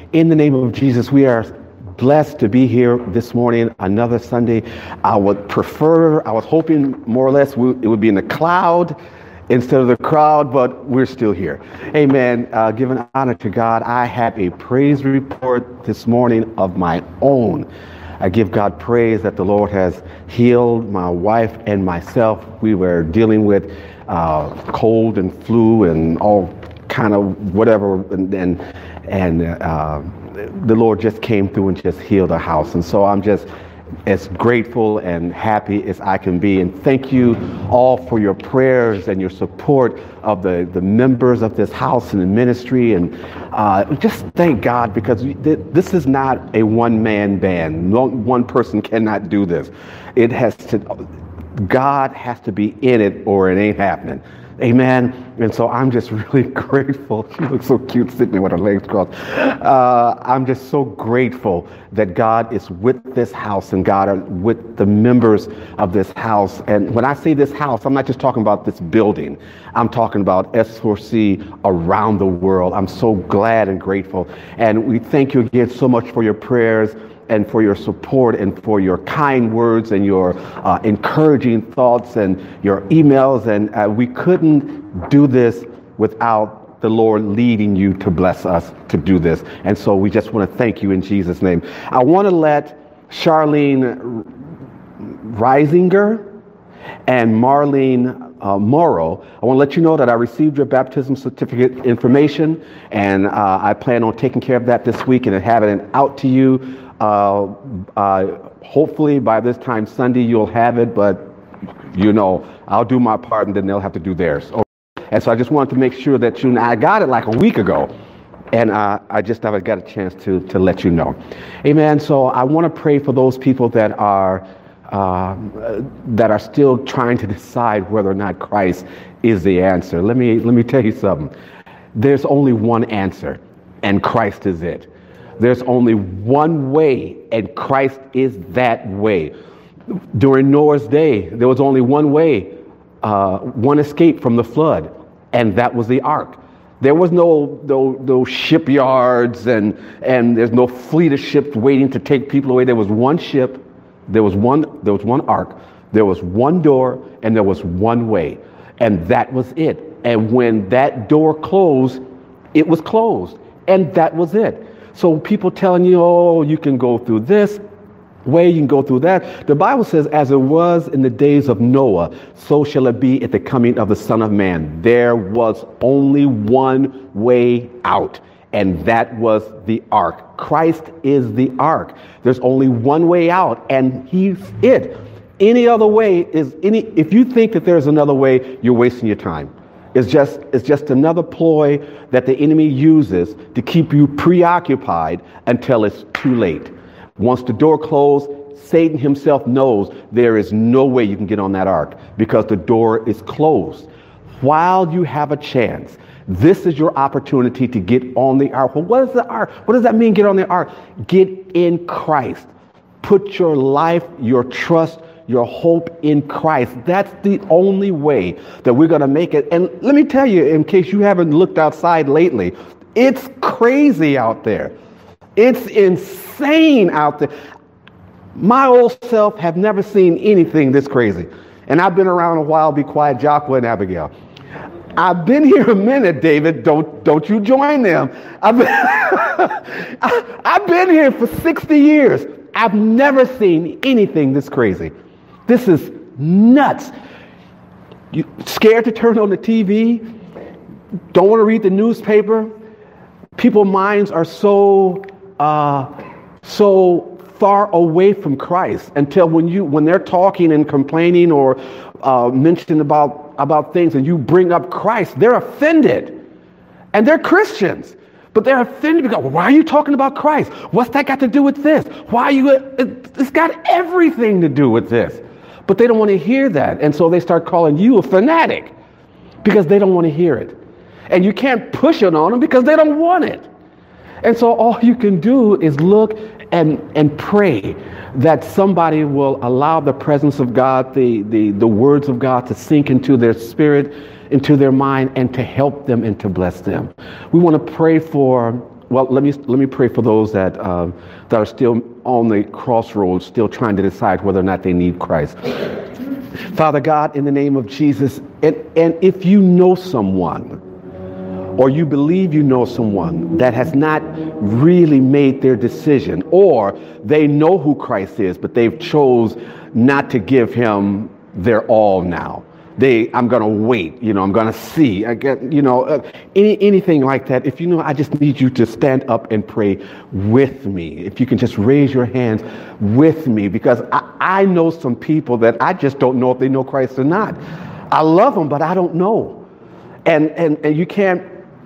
In the name of Jesus, we are blessed to be here this morning, another Sunday. I was hoping more or less it would be in the cloud instead of the crowd, but we're still here. Amen. Giving honor to God, I have a praise report this morning of my own. I give God praise that the Lord has healed my wife and myself. We were dealing with cold and flu and all kind of whatever, and the Lord just came through and just healed our house. And so I'm just as grateful and happy as I can be. And thank you all for your prayers and your support of the members of this house and the ministry. And just thank God, because this is not a one-man band. No one person cannot do this. God has to be in it or it ain't happening. Amen. And so I'm just really grateful. She looks so cute sitting there with her legs crossed. I'm just so grateful that God is with this house and God are with the members of this house. And when I say this house, I'm not just talking about this building. I'm talking about S4C around the world. I'm so glad and grateful. And we thank you again so much for your prayers and for your support and for your kind words and your encouraging thoughts and your emails. And we couldn't do this without the Lord leading you to bless us to do this. And so we just want to thank you in Jesus' name. I want to let Charlene Reisinger and Marlene Morrow, I want to let you know that I received your baptism certificate information, and I plan on taking care of that this week and having it out to you. Hopefully by this time Sunday you'll have it, but I'll do my part and then they'll have to do theirs. And so I just wanted to make sure that I got it like a week ago, and I just never got a chance to let you know. Amen. So I want to pray for those people that are still trying to decide whether or not Christ is the answer. Let me tell you something. There's only one answer, and Christ is it. There's only one way, and Christ is that way. During Noah's day, there was only one way, one escape from the flood, and that was the ark. There was no shipyards, and there's no fleet of ships waiting to take people away. There was one ship, there was one ark, there was one door, and there was one way, and that was it. And when that door closed, it was closed, and that was it. So people telling you, oh, you can go through this way, you can go through that. The Bible says, as it was in the days of Noah, so shall it be at the coming of the Son of Man. There was only one way out, and that was the ark. Christ is the ark. There's only one way out, and he's it. Any other way if you think that there's another way, you're wasting your time. It's just another ploy that the enemy uses to keep you preoccupied until it's too late. Once the door closed, Satan himself knows there is no way you can get on that ark because the door is closed. While you have a chance, this is your opportunity to get on the ark. Well, what is the ark? What does that mean, get on the ark? Get in Christ. Put your life, your trust, your hope in Christ. That's the only way that we're going to make it. And let me tell you, in case you haven't looked outside lately, it's crazy out there. It's insane out there. My old self have never seen anything this crazy. And I've been around a while. Be quiet, Joshua and Abigail. I've been here a minute, David. Don't you join them. I've been here for 60 years. I've never seen anything this crazy. This is nuts. You scared to turn on the TV? Don't want to read the newspaper? People's minds are so far away from Christ until when they're talking and complaining or mentioning about things and you bring up Christ, they're offended. And they're Christians. But they're offended because, why are you talking about Christ? What's that got to do with this? It's got everything to do with this. But they don't want to hear that. And so they start calling you a fanatic because they don't want to hear it. And you can't push it on them because they don't want it. And so all you can do is look and pray that somebody will allow the presence of God, the words of God to sink into their spirit, into their mind, and to help them and to bless them. We want to pray for Well, let me pray for those that are still on the crossroads, still trying to decide whether or not they need Christ. Father God, in the name of Jesus, and if you know someone, or you believe you know someone that has not really made their decision, or they know who Christ is, but they've chose not to give him their all now. I'm going to wait, I'm going to see, anything like that. If I just need you to stand up and pray with me. If you can just raise your hands with me, because I know some people that I just don't know if they know Christ or not. I love them, but I don't know. And you can't,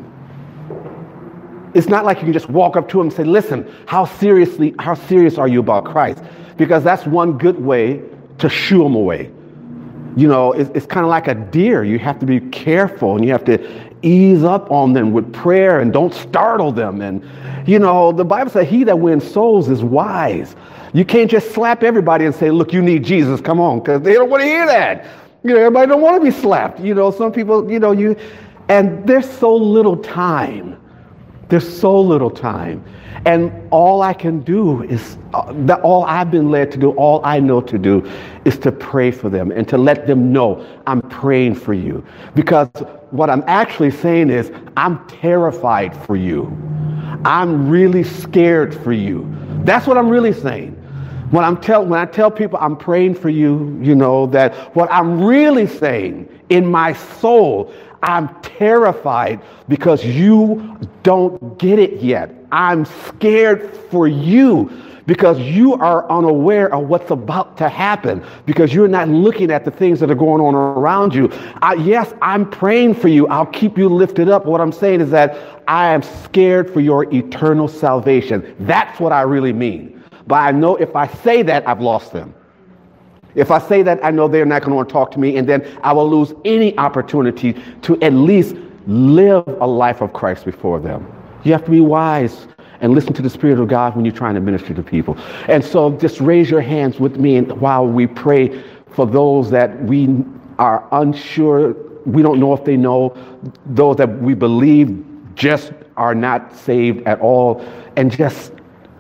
it's not like you can just walk up to them and say, listen, how serious are you about Christ? Because that's one good way to shoo them away. It's kind of like a deer. You have to be careful, and you have to ease up on them with prayer, and don't startle them. And, the Bible says he that wins souls is wise. You can't just slap everybody and say, look, you need Jesus, come on, because they don't want to hear that. Everybody don't want to be slapped. Some people, and there's so little time. There's so little time. And all I can do is, all I've been led to do, all I know to do is to pray for them and to let them know I'm praying for you. Because what I'm actually saying is I'm terrified for you. I'm really scared for you. That's what I'm really saying. When I tell people I'm praying for you, that what I'm really saying in my soul, I'm terrified because you don't get it yet. I'm scared for you because you are unaware of what's about to happen, because you're not looking at the things that are going on around you. Yes, I'm praying for you. I'll keep you lifted up. What I'm saying is that I am scared for your eternal salvation. That's what I really mean. But I know if I say that, I've lost them. If I say that, I know they're not going to want to talk to me, and then I will lose any opportunity to at least live a life of Christ before them. You have to be wise and listen to the Spirit of God when you're trying to minister to people. And so just raise your hands with me while we pray for those that we are unsure, we don't know if they know, those that we believe just are not saved at all, and just...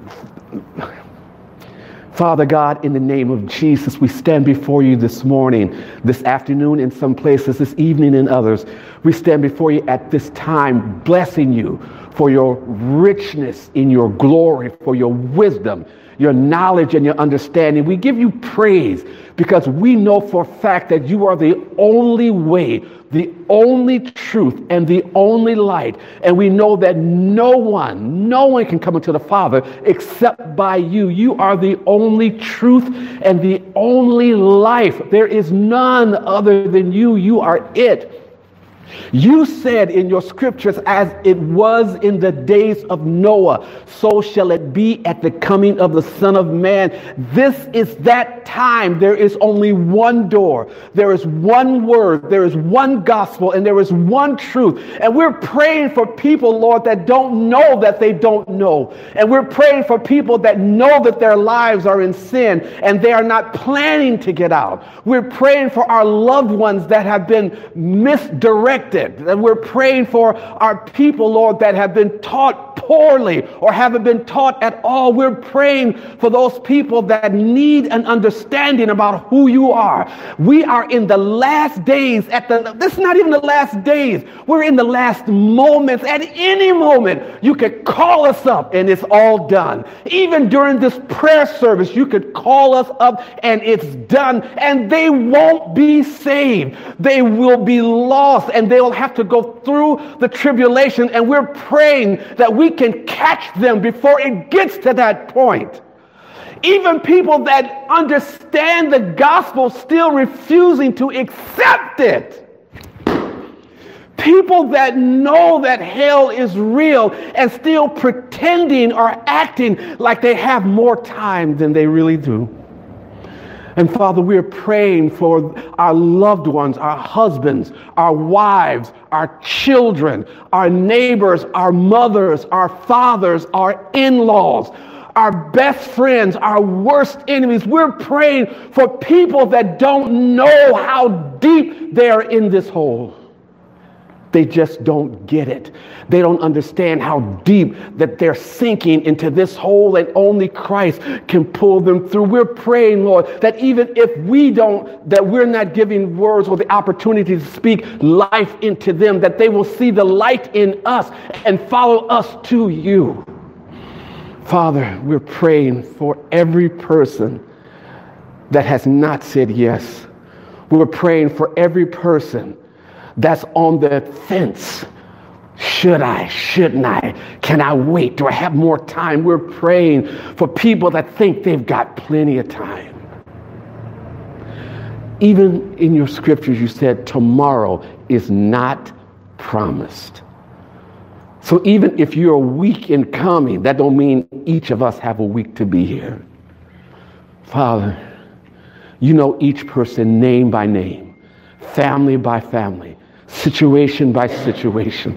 Father God, in the name of Jesus, we stand before you this morning, this afternoon in some places, this evening in others. We stand before you at this time, blessing you for your richness in your glory, for your wisdom, your knowledge, and your understanding. We give you praise because we know for a fact that you are the only way, the only truth, and the only light. And we know that no one can come into the Father except by you. You are the only truth and the only life. There is none other than you. You are it. You said in your scriptures, as it was in the days of Noah, so shall it be at the coming of the Son of Man. This is that time. There is only one door. There is one word. There is one gospel, and there is one truth. And we're praying for people, Lord, that don't know that they don't know. And we're praying for people that know that their lives are in sin and they are not planning to get out. We're praying for our loved ones that have been misdirected. And we're praying for our people, Lord, that have been taught poorly or haven't been taught at all. We're praying for those people that need an understanding about who you are. We are in the last days. This is not even the last days. We're in the last moments. At any moment, you could call us up and it's all done. Even during this prayer service, you could call us up and it's done. And they won't be saved. They will be lost, and they'll have to go through the tribulation. And we're praying that we can catch them before it gets to that point. Even people that understand the gospel still refusing to accept it. People that know that hell is real and still pretending or acting like they have more time than they really do. And Father, we are praying for our loved ones, our husbands, our wives, our children, our neighbors, our mothers, our fathers, our in-laws, our best friends, our worst enemies. We're praying for people that don't know how deep they are in this hole. They just don't get it. They don't understand how deep that they're sinking into this hole, and only Christ can pull them through. We're praying, Lord, that even if that we're not giving words or the opportunity to speak life into them, that they will see the light in us and follow us to you. Father, we're praying for every person that has not said yes. We're praying for every person that's on the fence. Should I? Shouldn't I? Can I wait? Do I have more time? We're praying for people that think they've got plenty of time. Even in your scriptures, you said tomorrow is not promised. So even if you're a week in coming, that don't mean each of us have a week to be here. Father, you know each person name by name, family by family, situation by situation.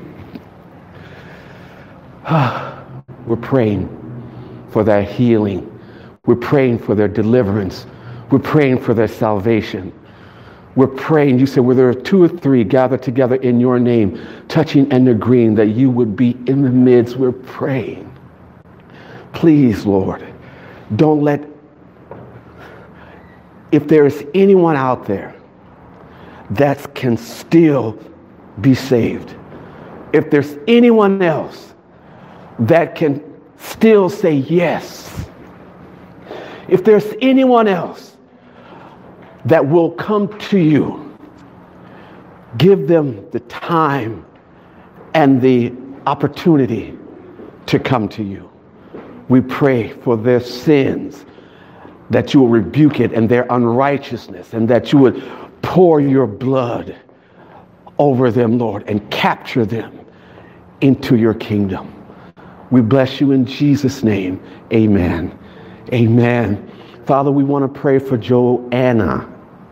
We're praying for their healing. We're praying for their deliverance. We're praying for their salvation. We're praying, you said, where there are 2 or 3 gathered together in your name, touching and agreeing that you would be in the midst. We're praying. Please, Lord, don't let, if there is anyone out there that can still be saved, if there's anyone else that can still say yes, if there's anyone else that will come to you, give them the time and the opportunity to come to you. We pray for their sins, that you will rebuke it, and their unrighteousness, and that you would pour your blood over them, Lord, and capture them into your kingdom. We bless you in Jesus' name. Amen. Amen. Father, we want to pray for Joanna.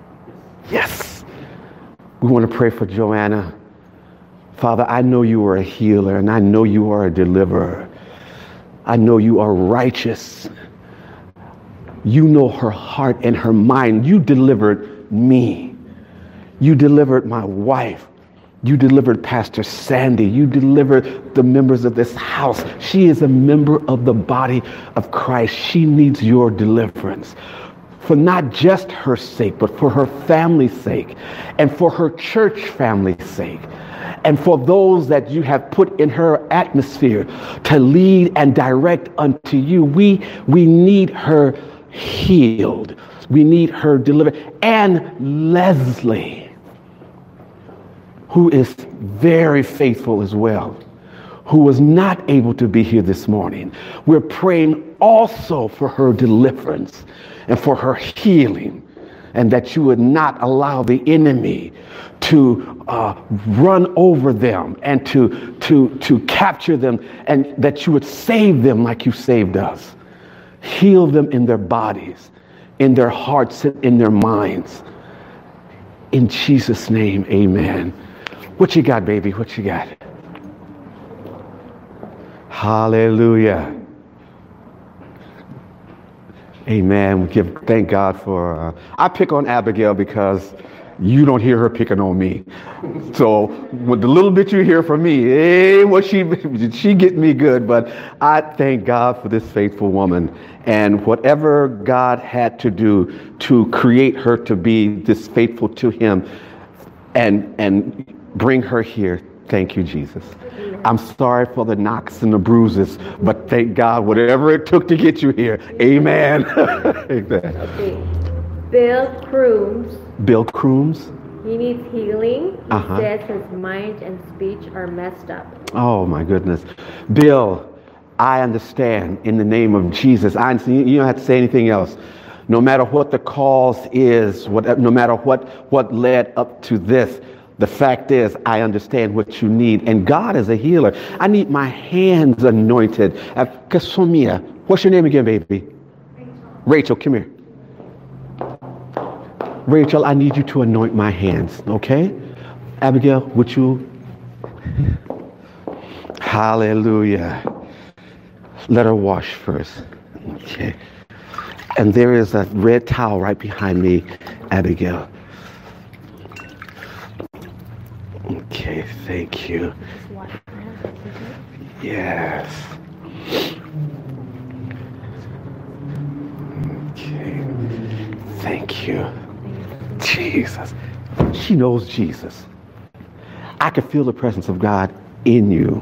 Yes. We want to pray for Joanna. Father, I know you are a healer, and I know you are a deliverer. I know you are righteous. You know her heart and her mind. You delivered me. You delivered my wife. You delivered Pastor Sandy. You delivered the members of this house. She is a member of the body of Christ. She needs your deliverance. For not just her sake, but for her family's sake, and for her church family's sake, and for those that you have put in her atmosphere to lead and direct unto you. We need her healed. We need her delivered. And Leslie, who is very faithful as well, who was not able to be here this morning. We're praying also for her deliverance and for her healing, and that you would not allow the enemy to run over them and to capture them, and that you would save them like you saved us. Heal them in their bodies, in their hearts, in their minds. In Jesus' name, amen. What you got, baby? What you got? Hallelujah. Amen. Thank God for, I pick on Abigail because you don't hear her picking on me. So with the little bit you hear from me, she get me good. But I thank God for this faithful woman, and whatever God had to do to create her to be this faithful to him and bring her here. Thank you, Jesus. I'm sorry for the knocks and the bruises, but thank God, whatever it took to get you here. Amen. Amen. Okay. Bill Crooms. Bill Crooms? He needs healing. He says his mind and speech are messed up. Oh, my goodness. Bill, I understand in the name of Jesus. You don't have to say anything else. No matter what the cause is, no matter what led up to this, the fact is, I understand what you need. And God is a healer. I need my hands anointed. What's your name again, baby? Rachel, come here. Rachel, I need you to anoint my hands, okay? Abigail, would you? Hallelujah. Let her wash first. Okay. And there is a red towel right behind me, Abigail. Okay. Okay, thank you. Yes. Okay. Thank you. Jesus. She knows Jesus. I can feel the presence of God in you.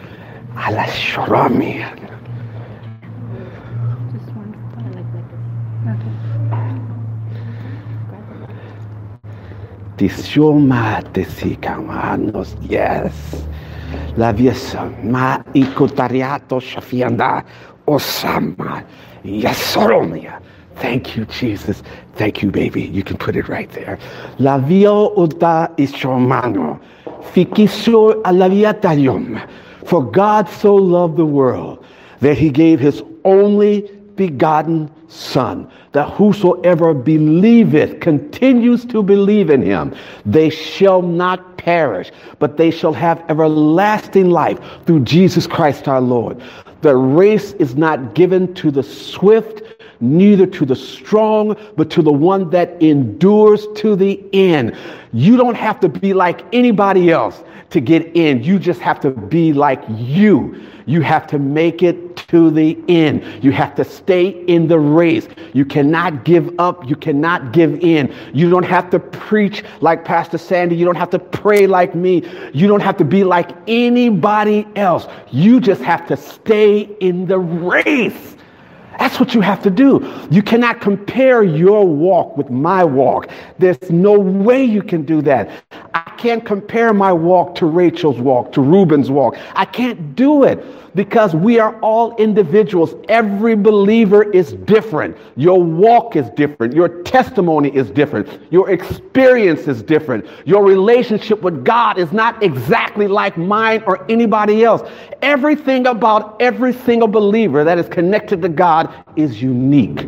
Yes. La viesa ma ikotariato shafianda osama yasoromia. Thank you, Jesus. Thank you, baby. You can put it right there. La vio uta ishomano fikiso alaviatayom. For God so loved the world that he gave his only begotten Son, that whosoever believeth, continues to believe in him, they shall not perish, but they shall have everlasting life through Jesus Christ our Lord. The race is not given to the swift, neither to the strong, but to the one that endures to the end. You don't have to be like anybody else to get in. You just have to be like you. You have to make it to the end. You have to stay in the race. You cannot give up. You cannot give in. You don't have to preach like Pastor Sandy. You don't have to pray like me. You don't have to be like anybody else. You just have to stay in the race. That's what you have to do. You cannot compare your walk with my walk. There's no way you can do that. I can't compare my walk to Rachel's walk, to Reuben's walk. I can't do it because we are all individuals. Every believer is different. Your walk is different. Your testimony is different. Your experience is different. Your relationship with God is not exactly like mine or anybody else. Everything about every single believer that is connected to God is unique.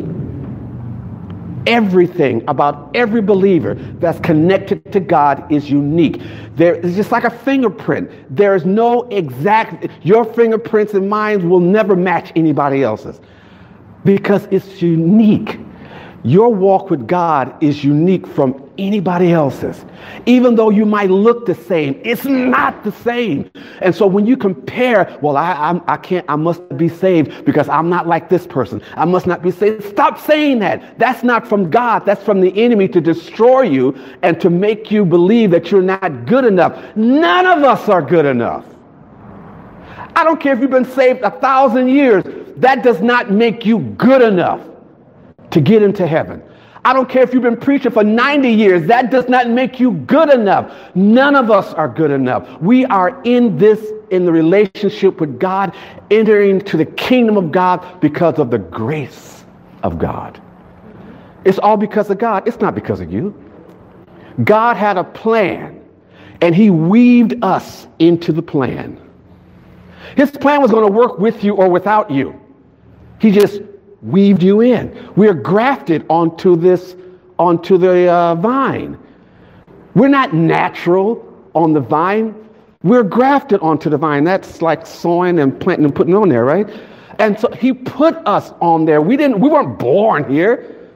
Everything about every believer that's connected to God is unique. There is just like a fingerprint. There is no exact, your fingerprints and mine will never match anybody else's because it's unique. Your walk with God is unique from anybody else's. Even though you might look the same, it's not the same. And so when you compare, well, I must be saved because I'm not like this person. I must not be saved. Stop saying that. That's not from God. That's from the enemy to destroy you and to make you believe that you're not good enough. None of us are good enough. I don't care if you've been saved 1,000 years. That does not make you good enough to get into heaven. I don't care if you've been preaching for 90 years. That does not make you good enough. None of us are good enough. We are in the relationship with God, entering to the kingdom of God because of the grace of God. It's all because of God. It's not because of you. God had a plan, and he weaved us into the plan. His plan was going to work with you or without you. He just weaved you in. We are grafted onto the vine. We're not natural on the vine. We're grafted onto the vine. That's like sowing and planting and putting on there, right? And so he put us on there. We weren't born here.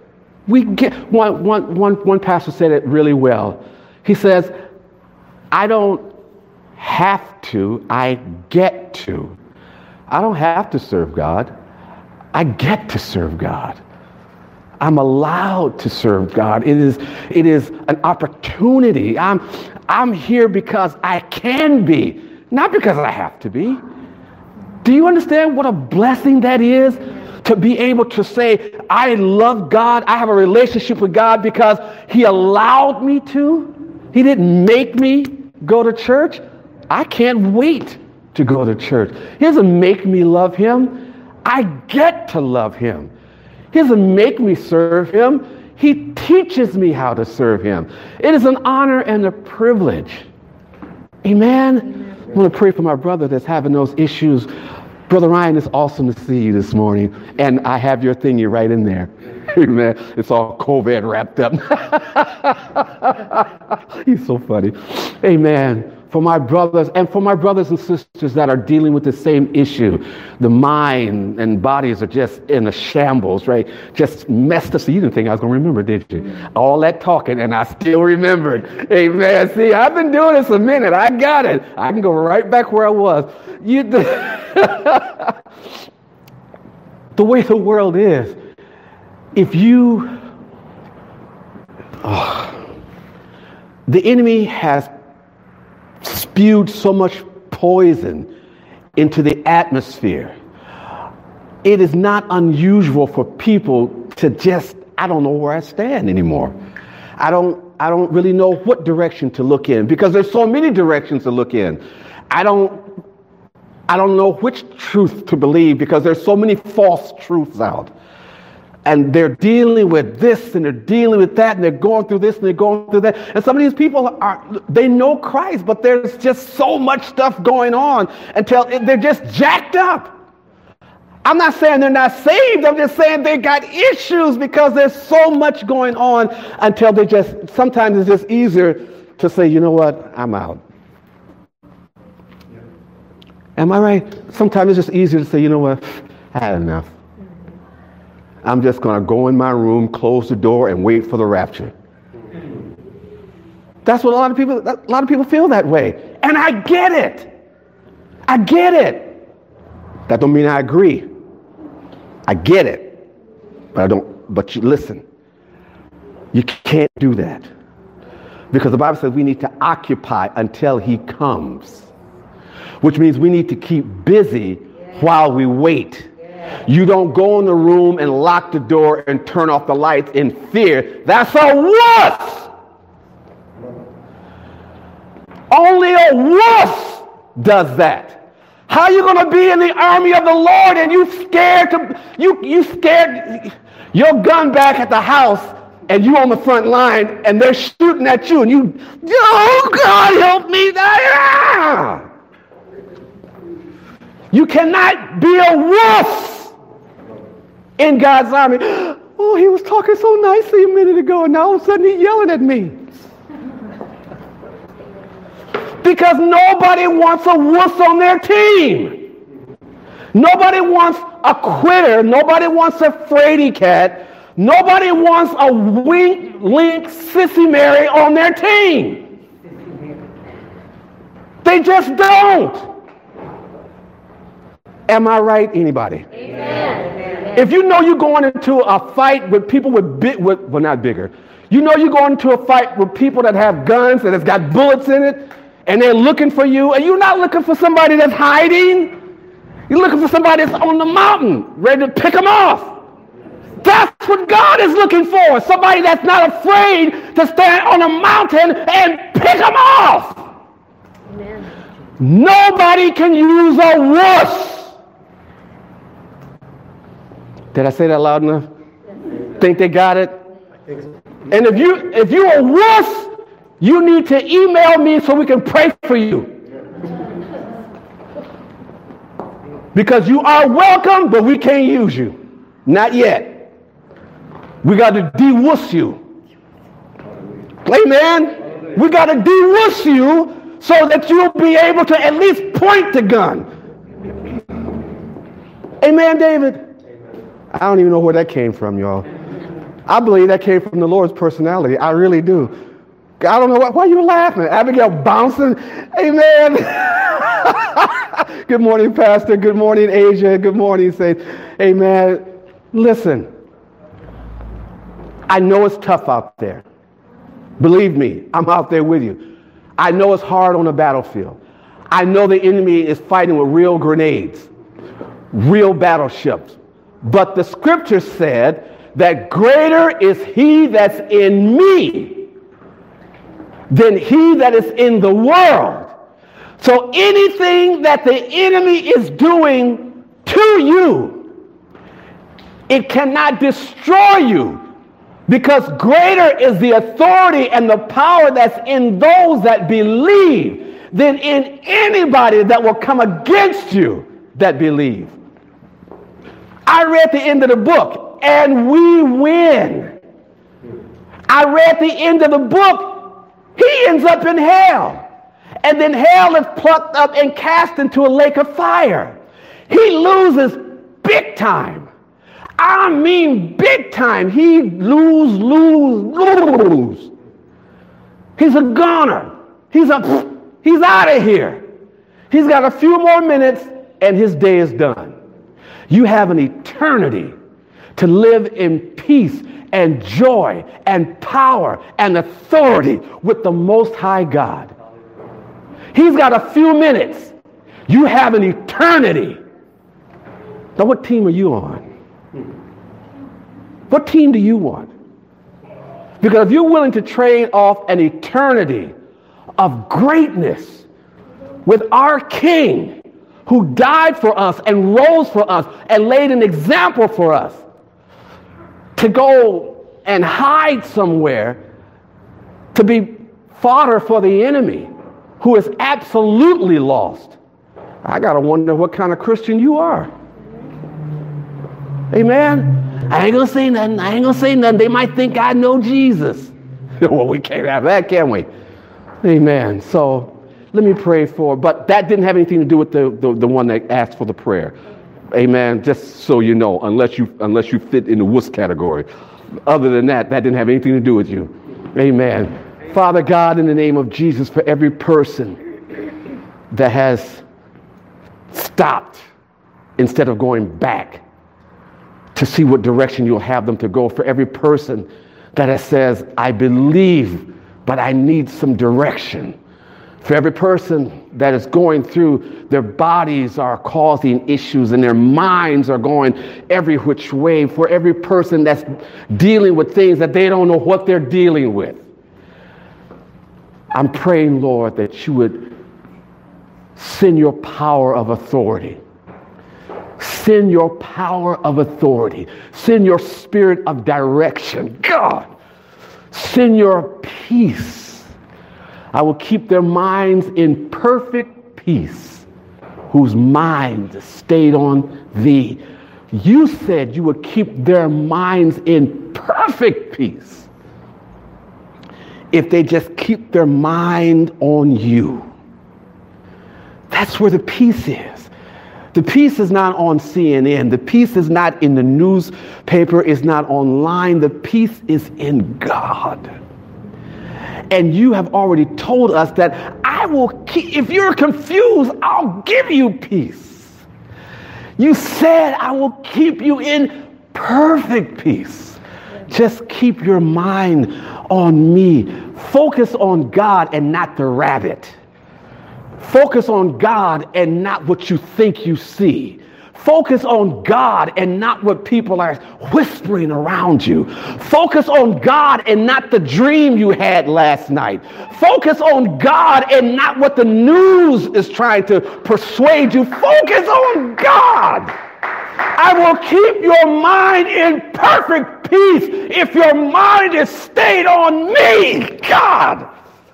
One pastor said it really well. He says, I don't have to, I get to. I don't have to serve God. I get to serve God. I'm allowed to serve God. It is an opportunity. I'm here because I can be, not because I have to be. Do you understand what a blessing that is? To be able to say, I love God. I have a relationship with God because he allowed me to. He didn't make me go to church. I can't wait to go to church. He doesn't make me love him. I get to love him. He doesn't make me serve him. He teaches me how to serve him. It is an honor and a privilege. Amen. I want to pray for my brother that's having those issues. Brother Ryan, it's awesome to see you this morning. And I have your thingy right in there. Amen. It's all COVID wrapped up. He's so funny. Amen. for my brothers and sisters that are dealing with the same issue. The mind and bodies are just in a shambles, right? Just messed up. So you didn't think I was going to remember, did you? All that talking, and I still remembered. Amen. See, I've been doing this a minute. I got it. I can go right back where I was. The way the world is, if you... the enemy has spewed so much poison into the atmosphere. It is not unusual for people to just, I don't know where I stand anymore. I don't really know what direction to look in, because there's so many directions to look in. I don't know which truth to believe, because there's so many false truths out. And they're dealing with this and they're dealing with that and they're going through this and they're going through that. And some of these people they know Christ, but there's just so much stuff going on until they're just jacked up. I'm not saying they're not saved. I'm just saying they got issues because there's so much going on until sometimes it's just easier to say, you know what, I'm out. Am I right? Sometimes it's just easier to say, you know what, I had enough. I'm just going to go in my room, close the door, and wait for the rapture. That's what a lot of people feel that way. And I get it. I get it. That don't mean I agree. I get it. But you listen. You can't do that. Because the Bible says we need to occupy until he comes. Which means we need to keep busy while we wait. You don't go in the room and lock the door and turn off the lights in fear. That's a wuss. Only a wuss does that. How are you going to be in the army of the Lord and you scared your gun back at the house and you on the front line and they're shooting at you and you, oh God, help me. You cannot be a wuss in God's army. Oh, he was talking so nicely a minute ago, and now all of a sudden he's yelling at me. Because nobody wants a wuss on their team. Nobody wants a quitter. Nobody wants a fraidy cat. Nobody wants a wink, link, sissy Mary on their team. They just don't. Am I right, anybody? Amen. If you know you're going into a fight with people well, not bigger. You know you're going into a fight with people that have guns and it's got bullets in it, and they're looking for you, and you're not looking for somebody that's hiding. You're looking for somebody that's on the mountain, ready to pick them off. That's what God is looking for. Somebody that's not afraid to stand on a mountain and pick them off. Amen. Nobody can use a wuss. Did I say that loud enough? Think they got it? And if you're a wuss, you need to email me so we can pray for you. Because you are welcome, but we can't use you. Not yet. We got to de-wuss you. Amen? We got to de-wuss you so that you'll be able to at least point the gun. Amen, David? I don't even know where that came from, y'all. I believe that came from the Lord's personality. I really do. I don't know why are you laughing? Abigail bouncing. Amen. Good morning, Pastor. Good morning, Asia. Good morning, Saints. Amen. Listen, I know it's tough out there. Believe me, I'm out there with you. I know it's hard on the battlefield. I know the enemy is fighting with real grenades, real battleships. But the scripture said that greater is he that's in me than he that is in the world. So anything that the enemy is doing to you, it cannot destroy you, because greater is the authority and the power that's in those that believe than in anybody that will come against you that believe. I read the end of the book, and we win. I read the end of the book. He ends up in hell. And then hell is plucked up and cast into a lake of fire. He loses big time. I mean big time. He lose. He's a goner. He's out of here. He's got a few more minutes and his day is done. You have an eternity to live in peace and joy and power and authority with the Most High God. He's got a few minutes. You have an eternity. Now, what team are you on? What team do you want? Because if you're willing to trade off an eternity of greatness with our King who died for us and rose for us and laid an example for us, to go and hide somewhere to be fodder for the enemy who is absolutely lost, I got to wonder what kind of Christian you are. Amen? I ain't going to say nothing. They might think I know Jesus. Well, we can't have that, can we? Amen. So let me pray for, but that didn't have anything to do with the one that asked for the prayer. Amen. Just so you know, unless you fit in the wuss category. Other than that, that didn't have anything to do with you. Amen. Father God, in the name of Jesus, for every person that has stopped instead of going back to see what direction you'll have them to go, for every person that says, I believe, but I need some direction. For every person that is going through, their bodies are causing issues and their minds are going every which way. For every person that's dealing with things that they don't know what they're dealing with, I'm praying, Lord, that you would send your power of authority. Send your power of authority. Send your spirit of direction. God, send your peace. I will keep their minds in perfect peace, whose mind stayed on thee. You said you would keep their minds in perfect peace if they just keep their mind on you. That's where the peace is. The peace is not on CNN. The peace is not in the newspaper. It's not online. The peace is in God. And you have already told us that I will keep, if you're confused, I'll give you peace. You said I will keep you in perfect peace. Just keep your mind on me. Focus on God and not the rabbit. Focus on God and not what you think you see. Focus on God and not what people are whispering around you. Focus on God and not the dream you had last night. Focus on God and not what the news is trying to persuade you. Focus on God. I will keep your mind in perfect peace if your mind is stayed on me, God.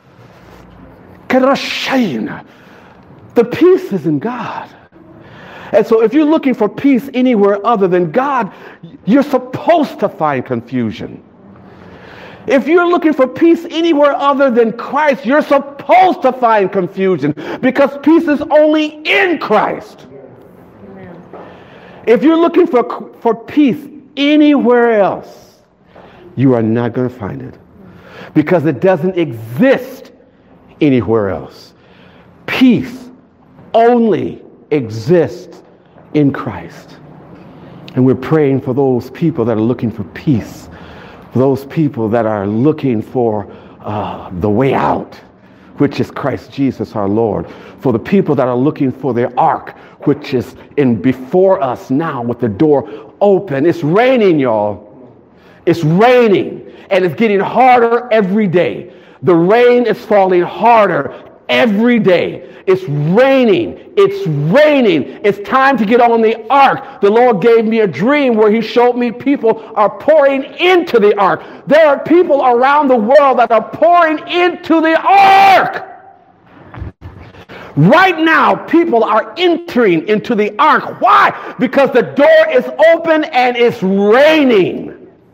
The peace is in God. And so if you're looking for peace anywhere other than God, you're supposed to find confusion. If you're looking for peace anywhere other than Christ, you're supposed to find confusion, because peace is only in Christ. Amen. If you're looking for peace anywhere else, you are not going to find it, because it doesn't exist anywhere else. Peace only exists in Christ. And we're praying for those people that are looking for peace, those people that are looking for the way out, which is Christ Jesus our Lord, for the people that are looking for their ark, which is in before us now with the door open. It's raining, y'all. It's raining, and it's getting harder every day. The rain is falling harder every day. It's raining. It's raining. It's time to get on the ark. The Lord gave me a dream where he showed me people are pouring into the ark. There are people around the world that are pouring into the ark. Right now, people are entering into the ark. Why? Because the door is open and it's raining.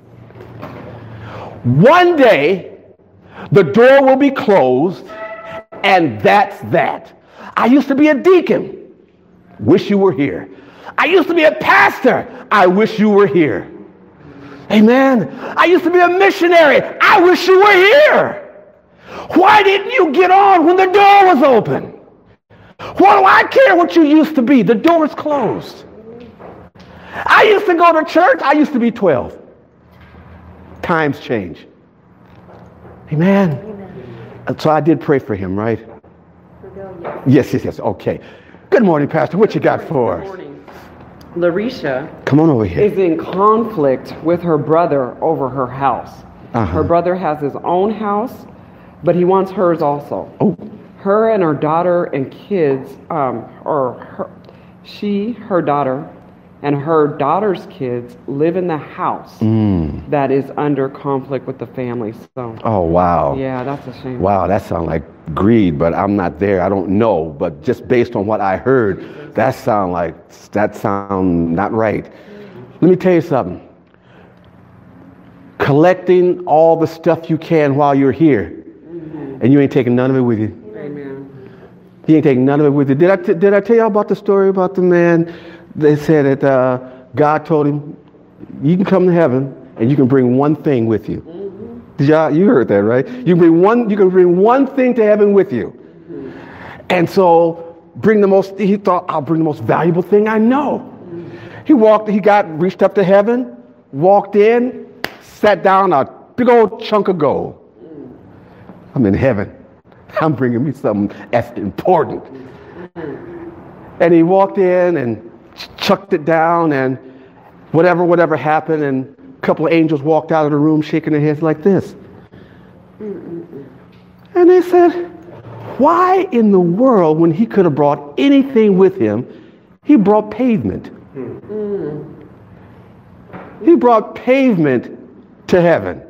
One day, the door will be closed And that's that. I used to be a deacon. Wish you were here. I used to be a pastor. I wish you were here. Amen. I used to be a missionary. I wish you were here. Why didn't you get on when the door was open? What do I care what you used to be? The door is closed. I used to go to church. I used to be 12. Times change. Amen. So I did pray for him, right? Yes. Okay. Good morning, Pastor. What you got for us? Good morning. Larisha, come on over here, is in conflict with her brother over her house. Her brother has his own house, but he wants hers also. Oh. Her and her daughter and kids, her daughter, and her daughter's kids live in the house that is under conflict with the family. So. Oh, wow. Yeah, that's a shame. Wow, that sounds like greed, but I'm not there. I don't know. But just based on what I heard, that sound not right. Let me tell you something. Collecting all the stuff you can while you're here, and you ain't taking none of it with you. Amen. You ain't taking none of it with you. Did I tell you about the story about the man? They said that God told him, you can come to heaven and you can bring one thing with you. You heard that, right? You can bring one thing to heaven with you. And so he thought, I'll bring the most valuable thing I know. He reached up to heaven, walked in, sat down a big old chunk of gold. I'm in heaven. I'm bringing me something that's important. And he walked in and chucked it down, and whatever happened, and a couple of angels walked out of the room shaking their heads like this. And they said, why in the world, when he could have brought anything with him, he brought pavement? He brought pavement to heaven.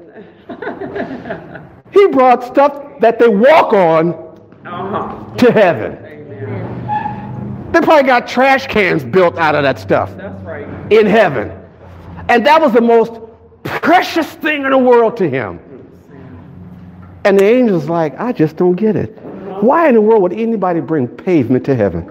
He brought stuff that they walk on to heaven. They probably got trash cans built out of that stuff. That's right. In heaven. And that was the most precious thing in the world to him. And the angel's like, I just don't get it. Why in the world would anybody bring pavement to heaven?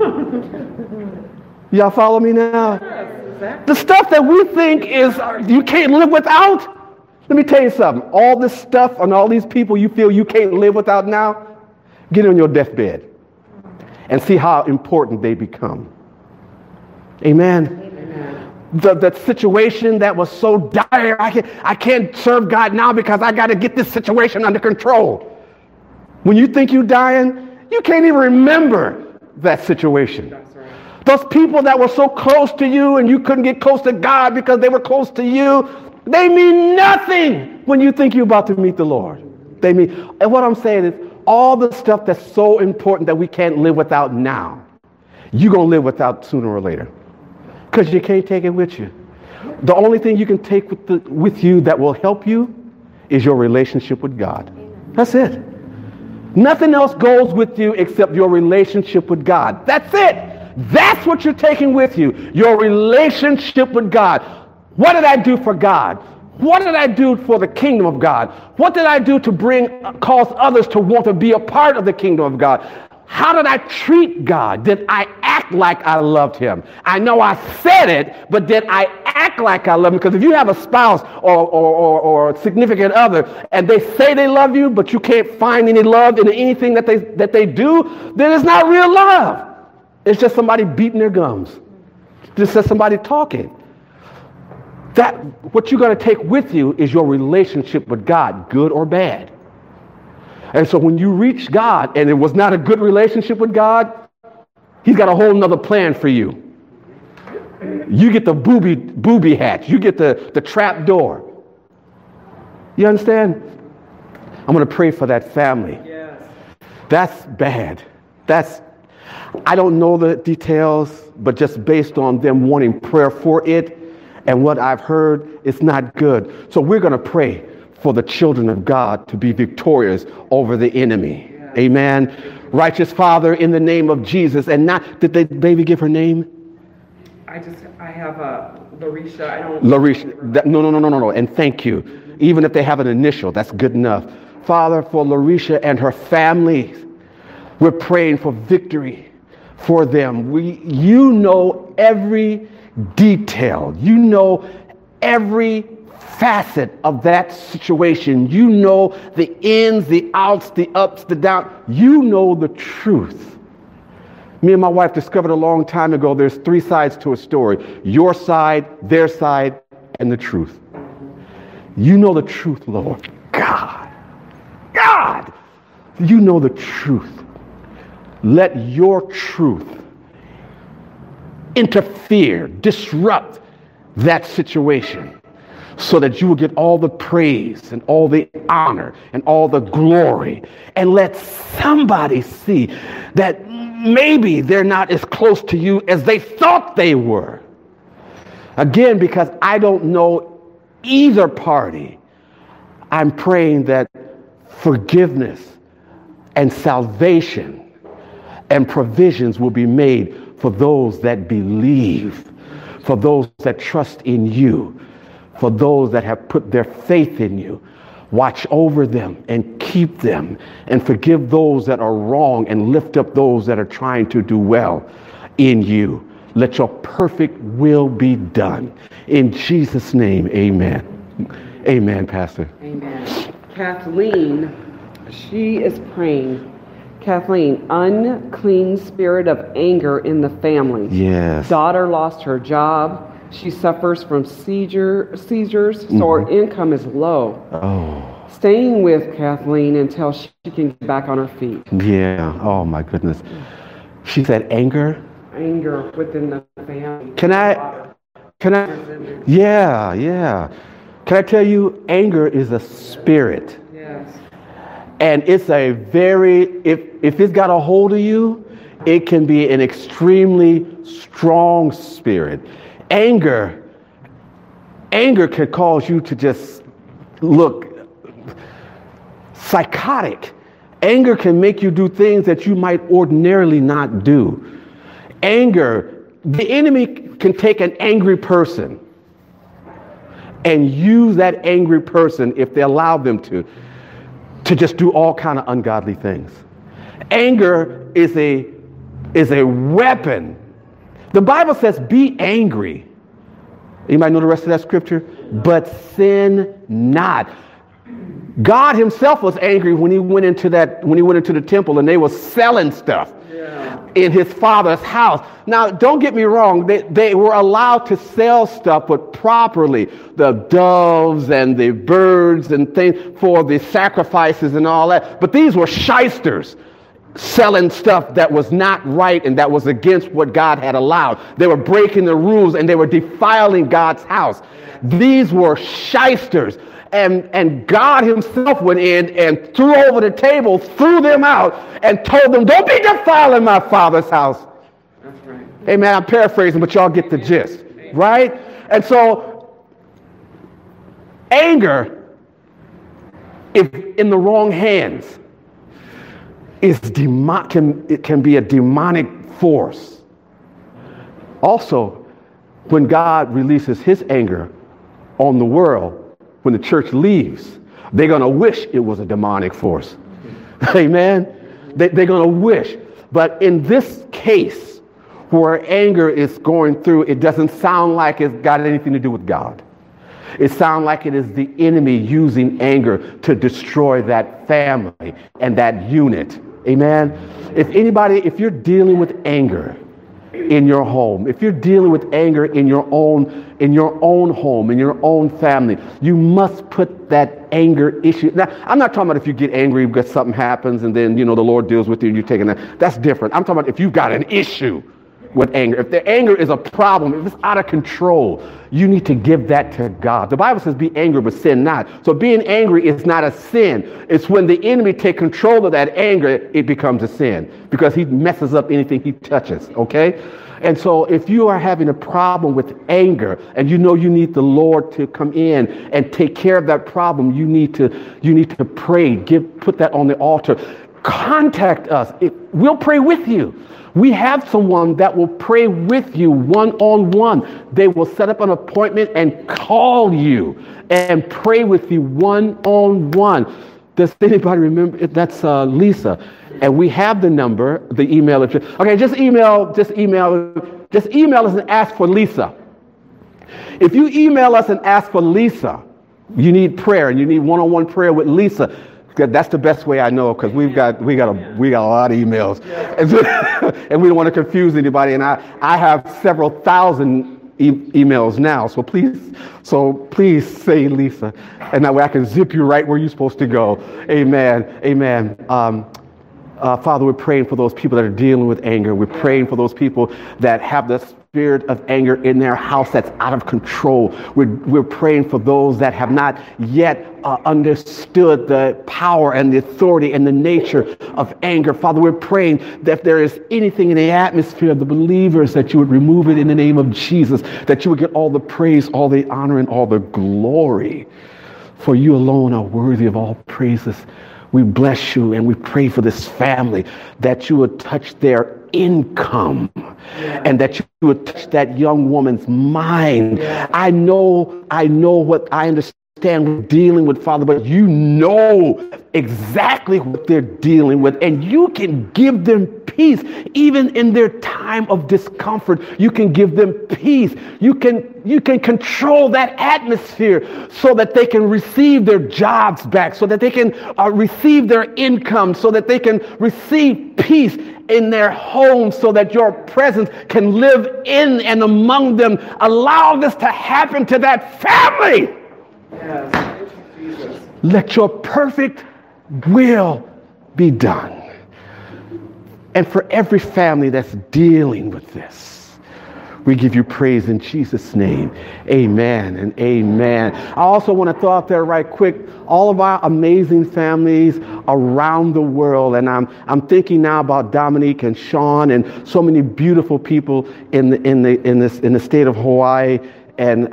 Y'all follow me now? The stuff that we think is you can't live without. Let me tell you something. All this stuff and all these people you feel you can't live without now, get on your deathbed and see how important they become. Amen. The situation that was so dire, I can't serve God now because I got to get this situation under control. When you think you're dying, you can't even remember that situation. That's right. Those people that were so close to you and you couldn't get close to God because they were close to you, they mean nothing when you think you're about to meet the Lord. And what I'm saying is, all the stuff that's so important that we can't live without now, you're going to live without sooner or later. Because you can't take it with you. The only thing you can take with you that will help you is your relationship with God. That's it. Nothing else goes with you except your relationship with God. That's it. That's what you're taking with you. Your relationship with God. What did I do for God? What did I do for the kingdom of God? What did I do to cause others to want to be a part of the kingdom of God? How did I treat God? Did I act like I loved him? I know I said it, but did I act like I love him? Because if you have a spouse or a significant other and they say they love you, but you can't find any love in anything that they do, then it's not real love. It's just somebody beating their gums. It's just somebody talking. What you're going to take with you is your relationship with God, good or bad. And so when you reach God and it was not a good relationship with God, he's got a whole nother plan for you. You get the booby hatch. You get the trap door. You understand? I'm going to pray for that family. Yes. That's bad. I don't know the details, but just based on them wanting prayer for it and what I've heard, it's not good. So we're going to pray for the children of God to be victorious over the enemy. Yeah. Amen. Righteous Father, in the name of Jesus. And did the baby give her name? I have Larisha. Larisha. No. And thank you. Even if they have an initial, that's good enough. Father, for Larisha and her family, We're praying for victory for them. You know every detail. You know every facet of that situation. You know the ins, the outs, the ups, the downs. You know the truth. Me and my wife discovered a long time ago there's 3 sides to a story. Your side, their side, and the truth. You know the truth, Lord. God, you know the truth. Let your truth interfere, disrupt that situation so that you will get all the praise and all the honor and all the glory. And let somebody see that maybe they're not as close to you as they thought they were. Again, because I don't know either party, I'm praying that forgiveness and salvation and provisions will be made for those that believe, for those that trust in you, for those that have put their faith in you. Watch over them and keep them and forgive those that are wrong and lift up those that are trying to do well in you. Let your perfect will be done. In Jesus' name, amen. Amen, Pastor. Amen. Kathleen, she is praying. Kathleen, unclean spirit of anger in the family. Yes. Daughter lost her job. She suffers from seizures, so her income is low. Oh. Staying with Kathleen until she can get back on her feet. Yeah. Oh, my goodness. She said anger? Anger within the family. Can I? Yeah. Can I tell you, anger is a spirit. Yes. And it's a if it's got a hold of you, it can be an extremely strong spirit. Anger can cause you to just look psychotic. Anger can make you do things that you might ordinarily not do. Anger, the enemy can take an angry person and use that angry person, if they allow them to just do all kind of ungodly things. Anger is a weapon. The Bible says, be angry. Anybody know the rest of that scripture? But sin not. God himself was angry when he went into the temple and they were selling stuff in his father's house. Now, don't get me wrong. They were allowed to sell stuff, but properly. The doves and the birds and things for the sacrifices and all that. But these were shysters, selling stuff that was not right and that was against what God had allowed. They were breaking the rules and they were defiling God's house. These were shysters. And God himself went in and threw over the table, threw them out, and told them, don't be defiling my father's house. That's right. Amen. I'm paraphrasing, but y'all get the gist. Right? And so, anger, if in the wrong hands, it can be a demonic force. Also, when God releases his anger on the world, when the church leaves, they're going to wish it was a demonic force. Amen? They're going to wish. But in this case, where anger is going through, it doesn't sound like it's got anything to do with God. It sounds like it is the enemy using anger to destroy that family and that unit. Amen? If you're dealing with anger in your home, if you're dealing with anger in your own home, in your own family, you must put that anger issue. Now, I'm not talking about if you get angry because something happens and then, the Lord deals with you and you're taking that. That's different. I'm talking about if you've got an issue with anger. If the anger is a problem, if it's out of control, you need to give that to God. The Bible says be angry but sin not. So being angry is not a sin. It's when the enemy takes control of that anger, it becomes a sin because he messes up anything he touches, okay? And so if you are having a problem with anger and you need the Lord to come in and take care of that problem, you need to pray, put that on the altar. Contact us. We'll pray with you. We have someone that will pray with you one-on-one. They will set up an appointment and call you and pray with you one-on-one. Does anybody remember? That's Lisa. And we have the number, the email address. Okay, just email us and ask for Lisa. If you email us and ask for Lisa, you need prayer, and you need one-on-one prayer with Lisa. That's the best way I know, because we got a lot of emails, and we don't want to confuse anybody. And I have several thousand emails now, so please say Lisa, and that way I can zip you right where you're supposed to go. Amen. Amen. Father, we're praying for those people that are dealing with anger. We're praying for those people that have the spirit of anger in their house that's out of control. We're praying for those that have not yet understood the power and the authority and the nature of anger. Father, we're praying that if there is anything in the atmosphere of the believers, that you would remove it in the name of Jesus, that you would get all the praise, all the honor, and all the glory. For you alone are worthy of all praises. We bless you, and we pray for this family, that you would touch their income, and that you would touch that young woman's mind. I know what I understand we're dealing with, Father, but you know exactly what they're dealing with, and you can give them peace even in their time of discomfort. You can give them peace. You can control that atmosphere so that they can receive their jobs back, so that they can receive their income, so that they can receive peace in their homes, so that your presence can live in and among them. Allow this to happen to that family. Yes, Jesus. Let your perfect will be done. And for every family that's dealing with this, we give you praise in Jesus' name. Amen and amen. I also want to throw out there right quick all of our amazing families around the world. And I'm thinking now about Dominique and Sean and so many beautiful people in the state of Hawaii. And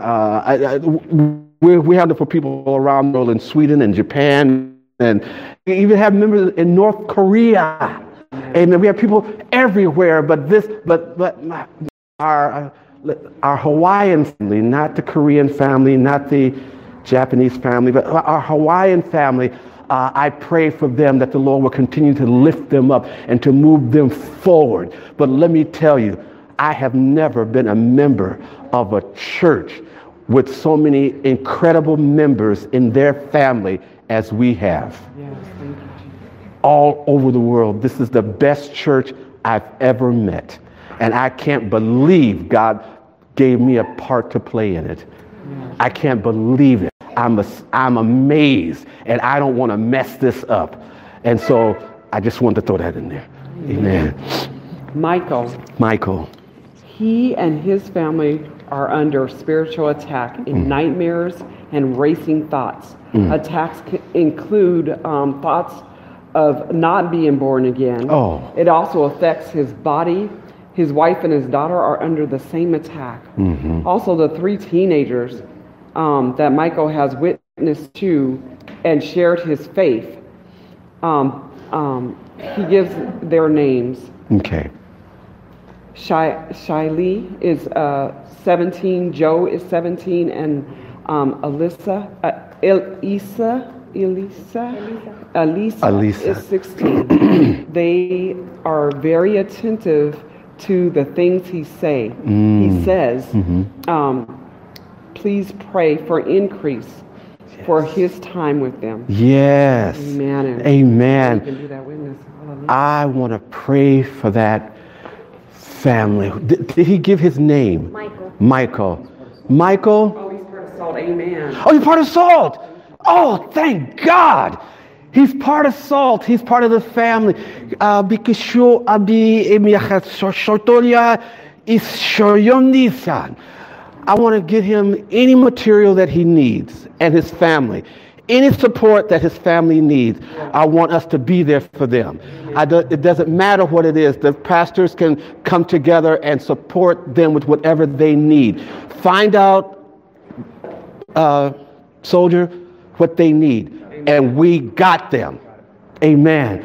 we have it for people around the world in Sweden and Japan, and we even have members in North Korea. Amen. We have people everywhere, but our Hawaiian family, not the Korean family, not the Japanese family, but our Hawaiian family, I pray for them that the Lord will continue to lift them up and to move them forward. But let me tell you, I have never been a member of a church with so many incredible members in their family as we have. Yes, thank you, Jesus. All over the world. This is the best church I've ever met. And I can't believe God gave me a part to play in it. Yes. I can't believe it. I'm amazed, and I don't want to mess this up. And so I just wanted to throw that in there. Amen. Michael. He and his family are under spiritual attack in nightmares and racing thoughts. Attacks include thoughts of not being born again. Oh. It also affects his body. His wife and his daughter are under the same attack. Mm-hmm. Also, the 3 teenagers that Michael has witnessed to and shared his faith, he gives their names. Okay. Shiley is 17, Joe is 17, and Elisa is 16. They are very attentive to the things he says. He says, please pray for increase for his time with them. Yes. Amen. Amen. You can do that witness. I want to pray for that family. Did he give his name? Michael. Oh, he's part of SALT. Amen. Oh, he's part of SALT. Oh, thank God. He's part of SALT. He's part of the family. Because I want to get him any material that he needs and his family. Any support that his family needs, I want us to be there for them. It doesn't matter what it is. The pastors can come together and support them with whatever they need. Find out, soldier, what they need. Amen. And we got them. Amen.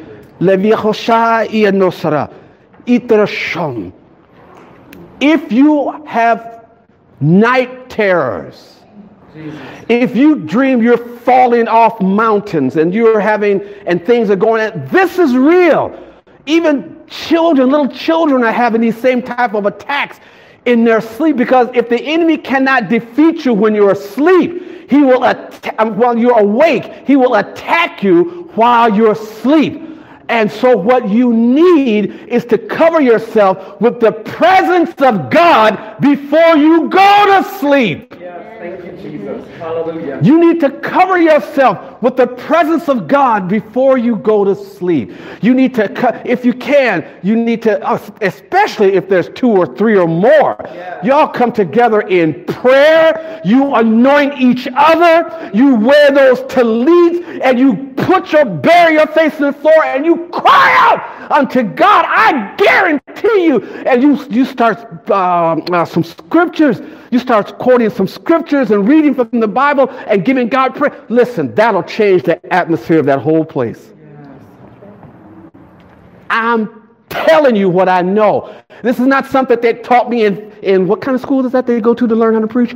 If you have night terrors, If you dream you're falling off mountains and and things are going on, this is real. Even little children are having these same type of attacks in their sleep, because if the enemy cannot defeat you when you're asleep, he will while you're awake, he will attack you while you're asleep. And so what you need is to cover yourself with the presence of God before you go to sleep. Thank you, Jesus. Hallelujah. You need to cover yourself with the presence of God before you go to sleep. You need to, if you can, you need to, especially if there's 2 or 3 or more, y'all come together in prayer. You anoint each other. You wear those talits and you bury your face in the floor and you cry out unto God. I guarantee you. And you start some scriptures. You start quoting some scriptures and reading from the Bible and giving God prayer. Listen, that'll change the atmosphere of that whole place. I'm telling you what I know. This is not something they taught me in what kind of school is that they go to learn how to preach?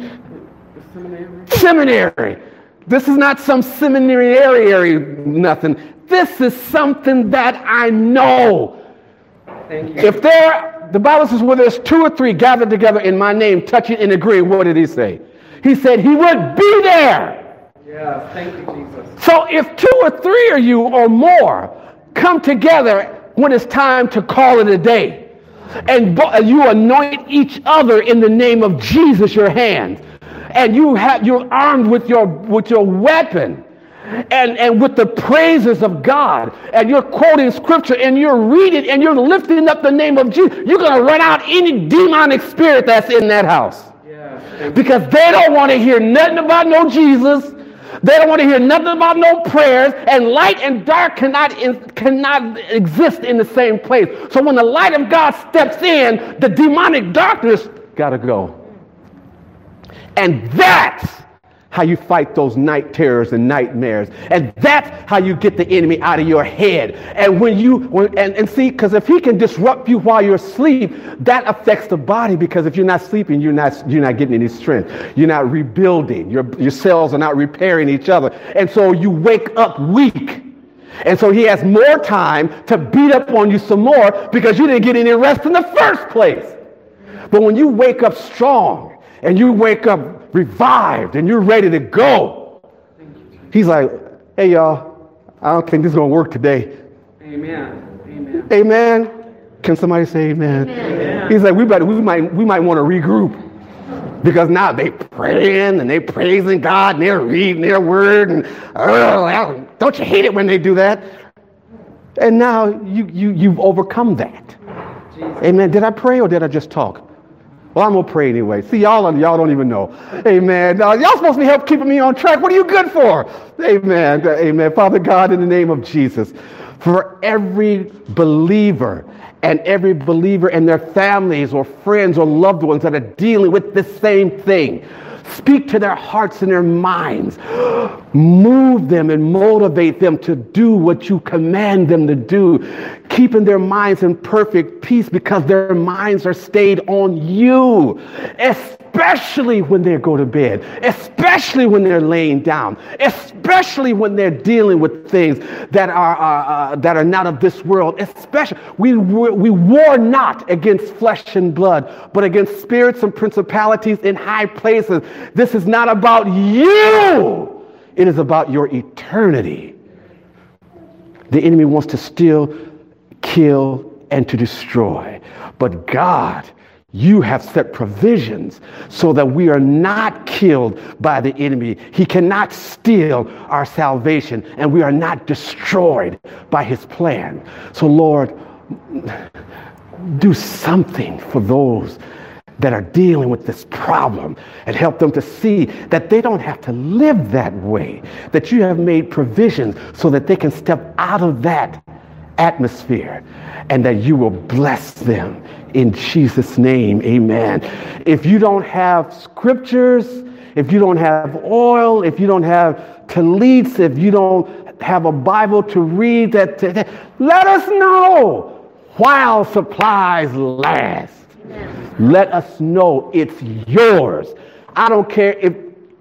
Seminary. This is not some seminary nothing. This is something that I know. Thank you. The Bible says, where there's 2 or 3 gathered together in my name, touching and agreeing, what did he say? He said he would be there. Yeah, thank you, Jesus. So if 2 or 3 of you or more come together when it's time to call it a day, and you anoint each other in the name of Jesus, your hands, and you're armed with your weapon, and with the praises of God, and you're quoting scripture, and you're reading, and you're lifting up the name of Jesus, you're going to run out any demonic spirit that's in that house. Because they don't want to hear nothing about no Jesus. They don't want to hear nothing about no prayers, and light and dark cannot exist in the same place. So when the light of God steps in, the demonic darkness got to go. And that's how you fight those night terrors and nightmares. And that's how you get the enemy out of your head. And see, because if he can disrupt you while you're asleep, that affects the body, because if you're not sleeping, you're not getting any strength. You're not rebuilding. Your cells are not repairing each other. And so you wake up weak. And so he has more time to beat up on you some more, because you didn't get any rest in the first place. But when you wake up strong, and you wake up revived, and you're ready to go, he's like, hey, y'all, I don't think this is going to work today. Amen. Amen. Amen. Can somebody say amen? Amen. He's like, we might want to regroup, because now they praying and they praising God and they're reading their word, and don't you hate it when they do that? And now you've overcome that. Jesus. Amen. Did I pray or did I just talk? Well, I'm going to pray anyway. See, y'all don't even know. Amen. Y'all supposed to be keeping me on track. What are you good for? Amen. Amen. Father God, in the name of Jesus, for every believer and their families or friends or loved ones that are dealing with this same thing, speak to their hearts and their minds. Move them and motivate them to do what you command them to do, keeping their minds in perfect peace, because their minds are stayed on you, especially when they go to bed, especially when they're laying down, especially when they're dealing with things that are not of this world. Especially, we war not against flesh and blood, but against spirits and principalities in high places. This is not about you. It is about your eternity. The enemy wants to steal, kill, and to destroy. But God, you have set provisions so that we are not killed by the enemy. He cannot steal our salvation, and we are not destroyed by his plan. So, Lord, do something for those that are dealing with this problem, and help them to see that they don't have to live that way, that you have made provisions so that they can step out of that atmosphere, and that you will bless them in Jesus' name. Amen. If you don't have scriptures, if you don't have oil, if you don't have talits, if you don't have a Bible to read, let us know while supplies last. Let us know it's yours. I don't care if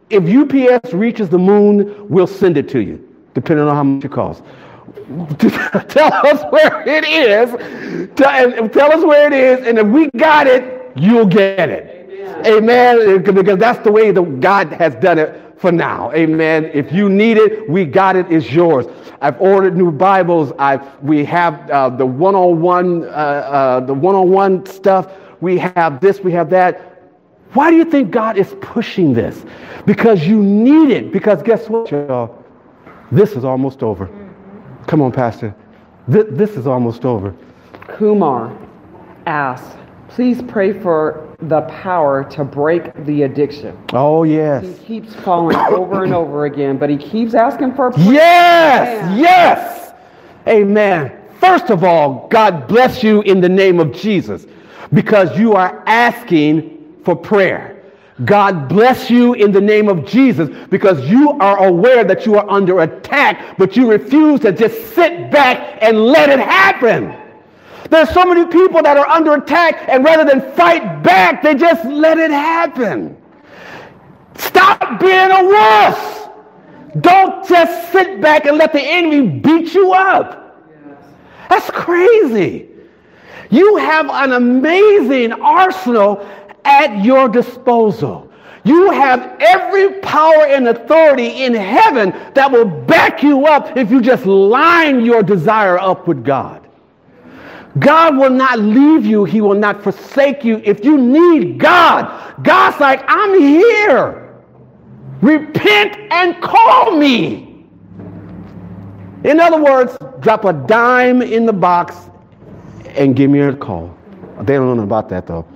If UPS reaches the moon, we'll send it to you, depending on how much it costs. Tell us where it is. Tell us where it is, and if we got it, you'll get it. Amen. Because that's the way that God has done it for now. Amen. If you need it, we got it. It's yours. I've ordered new Bibles. We have the one-on-one stuff. We have this. We have that. Why do you think God is pushing this? Because you need it. Because guess what, y'all? This is almost over. Come on, Pastor. This is almost over. Kumar asks, please pray for the power to break the addiction. Oh, yes. He keeps falling over and over again, but he keeps asking for prayer. Yes, yes. Amen. First of all, God bless you in the name of Jesus, because you are asking for prayer. God bless you in the name of Jesus, because you are aware that you are under attack, but you refuse to just sit back and let it happen. There's so many people that are under attack, and rather than fight back, they just let it happen. Stop being a wuss. Don't just sit back and let the enemy beat you up. That's crazy. You have an amazing arsenal at your disposal. You have every power and authority in heaven that will back you up if you just line your desire up with God. God will not leave you. He will not forsake you. If you need God, God's like, I'm here. Repent and call me. In other words, drop a dime in the box and give me a call. They don't know about that, though.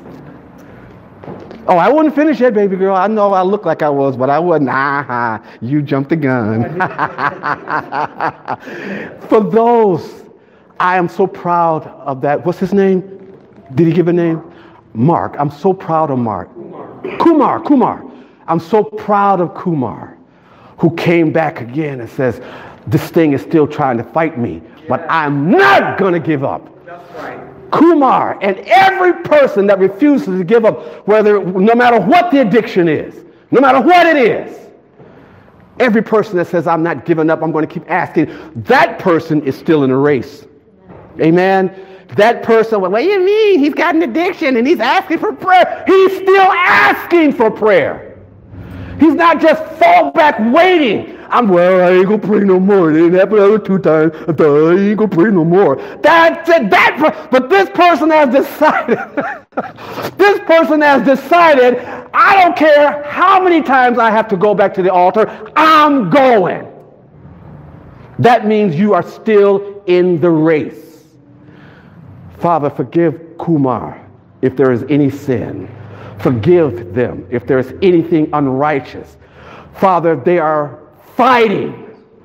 Oh, I wasn't finished yet, baby girl. I know I look like I was, but I wasn't. You jumped the gun. For those, I am so proud of that. What's his name? Did he give a name? Mark. I'm so proud of Mark. Kumar. I'm so proud of Kumar, who came back again and says, this thing is still trying to fight me, but I'm not going to give up. That's right. Kumar and every person that refuses to give up, no matter what the addiction is, no matter what it is, every person that says, I'm not giving up, I'm going to keep asking, that person is still in a race. Amen. That person, what do you mean? He's got an addiction and he's asking for prayer. He's still asking for prayer. He's not just fall back waiting. I ain't gonna pray no more. It didn't happen the other 2 times. I ain't gonna pray no more. That's it. But this person has decided. This person has decided, I don't care how many times I have to go back to the altar, I'm going. That means you are still in the race. Father, forgive Kumar if there is any sin. Forgive them if there is anything unrighteous. Father, they are fighting.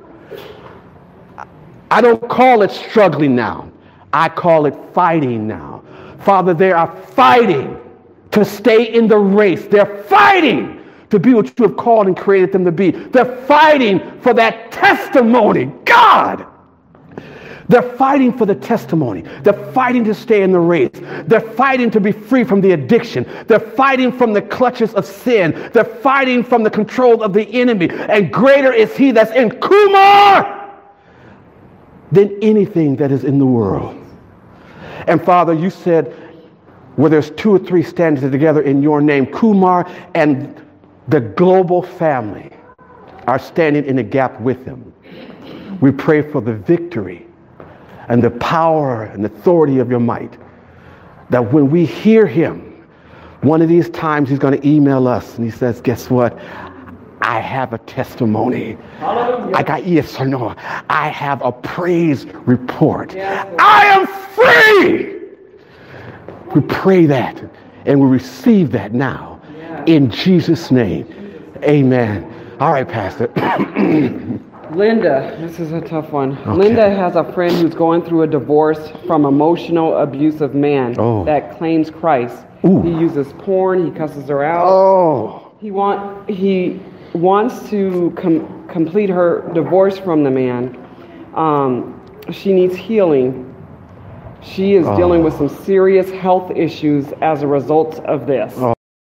I don't call it struggling now. I call it fighting now. Father, they are fighting to stay in the race. They're fighting to be what you have called and created them to be. They're fighting for that testimony. God! They're fighting for the testimony. They're fighting to stay in the race. They're fighting to be free from the addiction. They're fighting from the clutches of sin. They're fighting from the control of the enemy. And greater is he that's in Kumar than anything that is in the world. And Father, you said where there's 2 or 3 standing together in your name, Kumar and the global family are standing in the gap with him. We pray for the victory and the power and authority of your might, that when we hear him, one of these times he's going to email us and he says, guess what? I have a testimony. Hallelujah. I got yes or no. I have a praise report. Yes. I am free. We pray that and we receive that now. Yes. In Jesus' name. Amen. All right, Pastor. Linda, this is a tough one. Okay. Linda has a friend who's going through a divorce from emotional abusive man that claims Christ. Ooh. He uses porn. He cusses her out. Oh. He wants to complete her divorce from the man. She needs healing. She is dealing with some serious health issues as a result of this.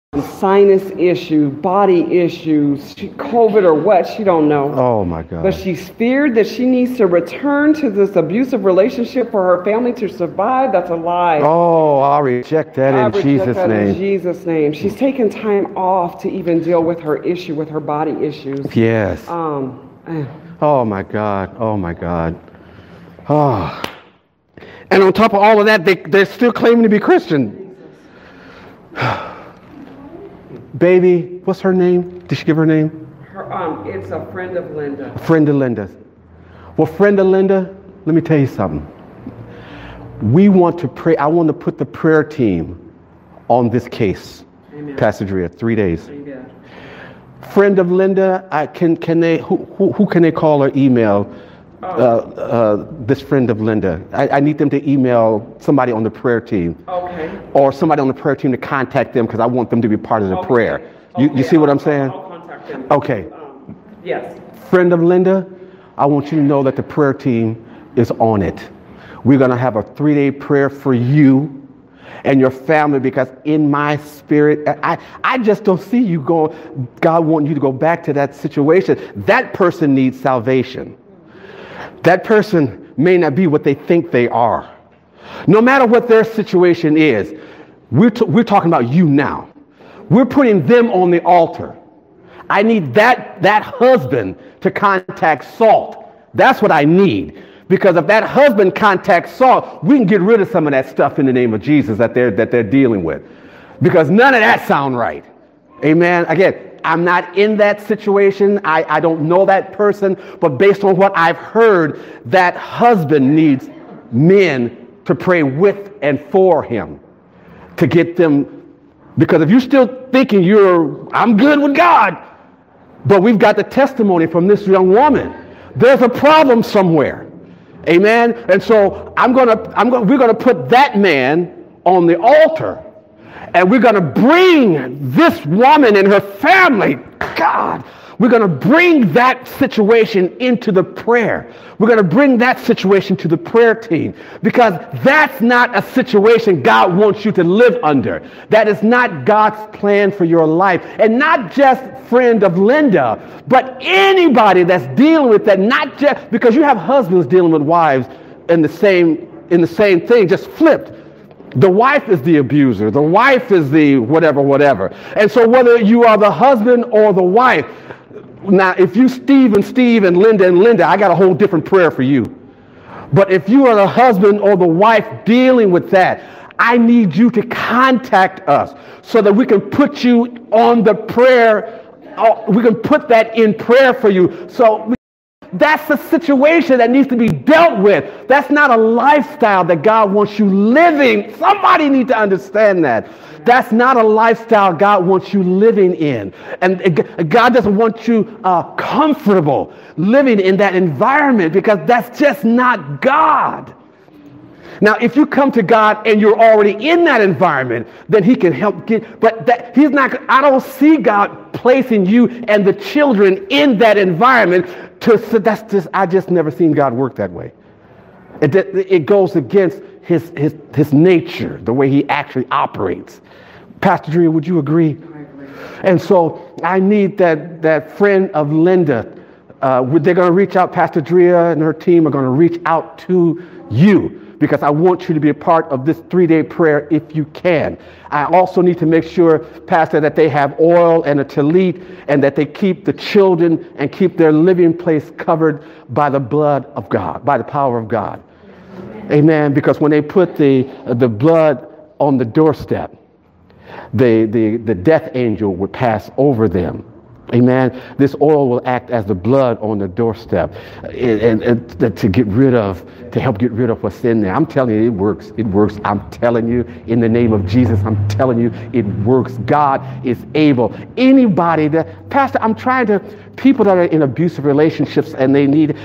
sinus issue, body issues, COVID or what, she don't know. Oh my God. But she's feared that she needs to return to this abusive relationship for her family to survive. That's a lie. Oh, I reject that in Jesus' name. In Jesus' name. She's taken time off to even deal with her issue, with her body issues. Yes. Oh my God. Oh my God. Oh. And on top of all of that, they're still claiming to be Christian. Baby, what's her name? Did she give her name? It's a friend of Linda. Friend of Linda's. Well, friend of Linda, let me tell you something. We want to pray. I want to put the prayer team on this case. Amen. Pastor Drea, 3 days. Amen. Friend of Linda, who can they call or email? This friend of Linda. I need them to email somebody on the prayer team. Okay. Or somebody on the prayer team to contact them because I want them to be part of the prayer. You see what I'm saying? I'll contact them. Okay. Yes. Friend of Linda, I want you to know that the prayer team is on it. We're going to have a 3-day prayer for you and your family because in my spirit, I just don't see you going, God wanting you to go back to that situation. That person needs salvation. That person may not be what they think they are. No matter what their situation is, we're talking about you now. We're putting them on the altar. I need that husband to contact Salt. That's what I need. Because if that husband contacts Salt, we can get rid of some of that stuff in the name of Jesus that they're dealing with. Because none of that sound right. Amen. Again, I'm not in that situation. I don't know that person, but based on what I've heard, that husband needs men to pray with and for him to get them. Because if you're still thinking I'm good with God, but we've got the testimony from this young woman, there's a problem somewhere. Amen. And so we're gonna put that man on the altar. And we're going to bring this woman and her family, God, we're going to bring that situation into the prayer. We're going to bring that situation to the prayer team because that's not a situation God wants you to live under. That is not God's plan for your life. And not just friend of Linda, but anybody that's dealing with that, not just because you have husbands dealing with wives in the same thing, just flipped. The wife is the abuser. The wife is the whatever. And so whether you are the husband or the wife, now if you Steve and Linda, I got a whole different prayer for you. But if you are the husband or the wife dealing with that, I need you to contact us so that we can put you on the prayer. We can put that in prayer for you. That's a situation that needs to be dealt with. That's not a lifestyle that God wants you living. Somebody needs to understand that. That's not a lifestyle God wants you living in. And God doesn't want you comfortable living in that environment because that's just not God. Now, if you come to God and you're already in that environment, then he can help he's not, I don't see God placing you and the children in that environment I just never seen God work that way. It goes against his nature, the way he actually operates. Pastor Drea, would you agree? I agree. And so I need that friend of Linda. They're going to reach out. Pastor Drea and her team are going to reach out to you. Because I want you to be a part of this 3-day prayer if you can. I also need to make sure, Pastor, that they have oil and a tallit and that they keep the children and keep their living place covered by the blood of God, by the power of God. Amen. Because when they put the blood on the doorstep, the death angel would pass over them. Amen. This oil will act as the blood on the doorstep and to help get rid of what's in there. I'm telling you, it works. It works. I'm telling you, in the name of Jesus, I'm telling you, it works. God is able. Anybody Pastor, people that are in abusive relationships and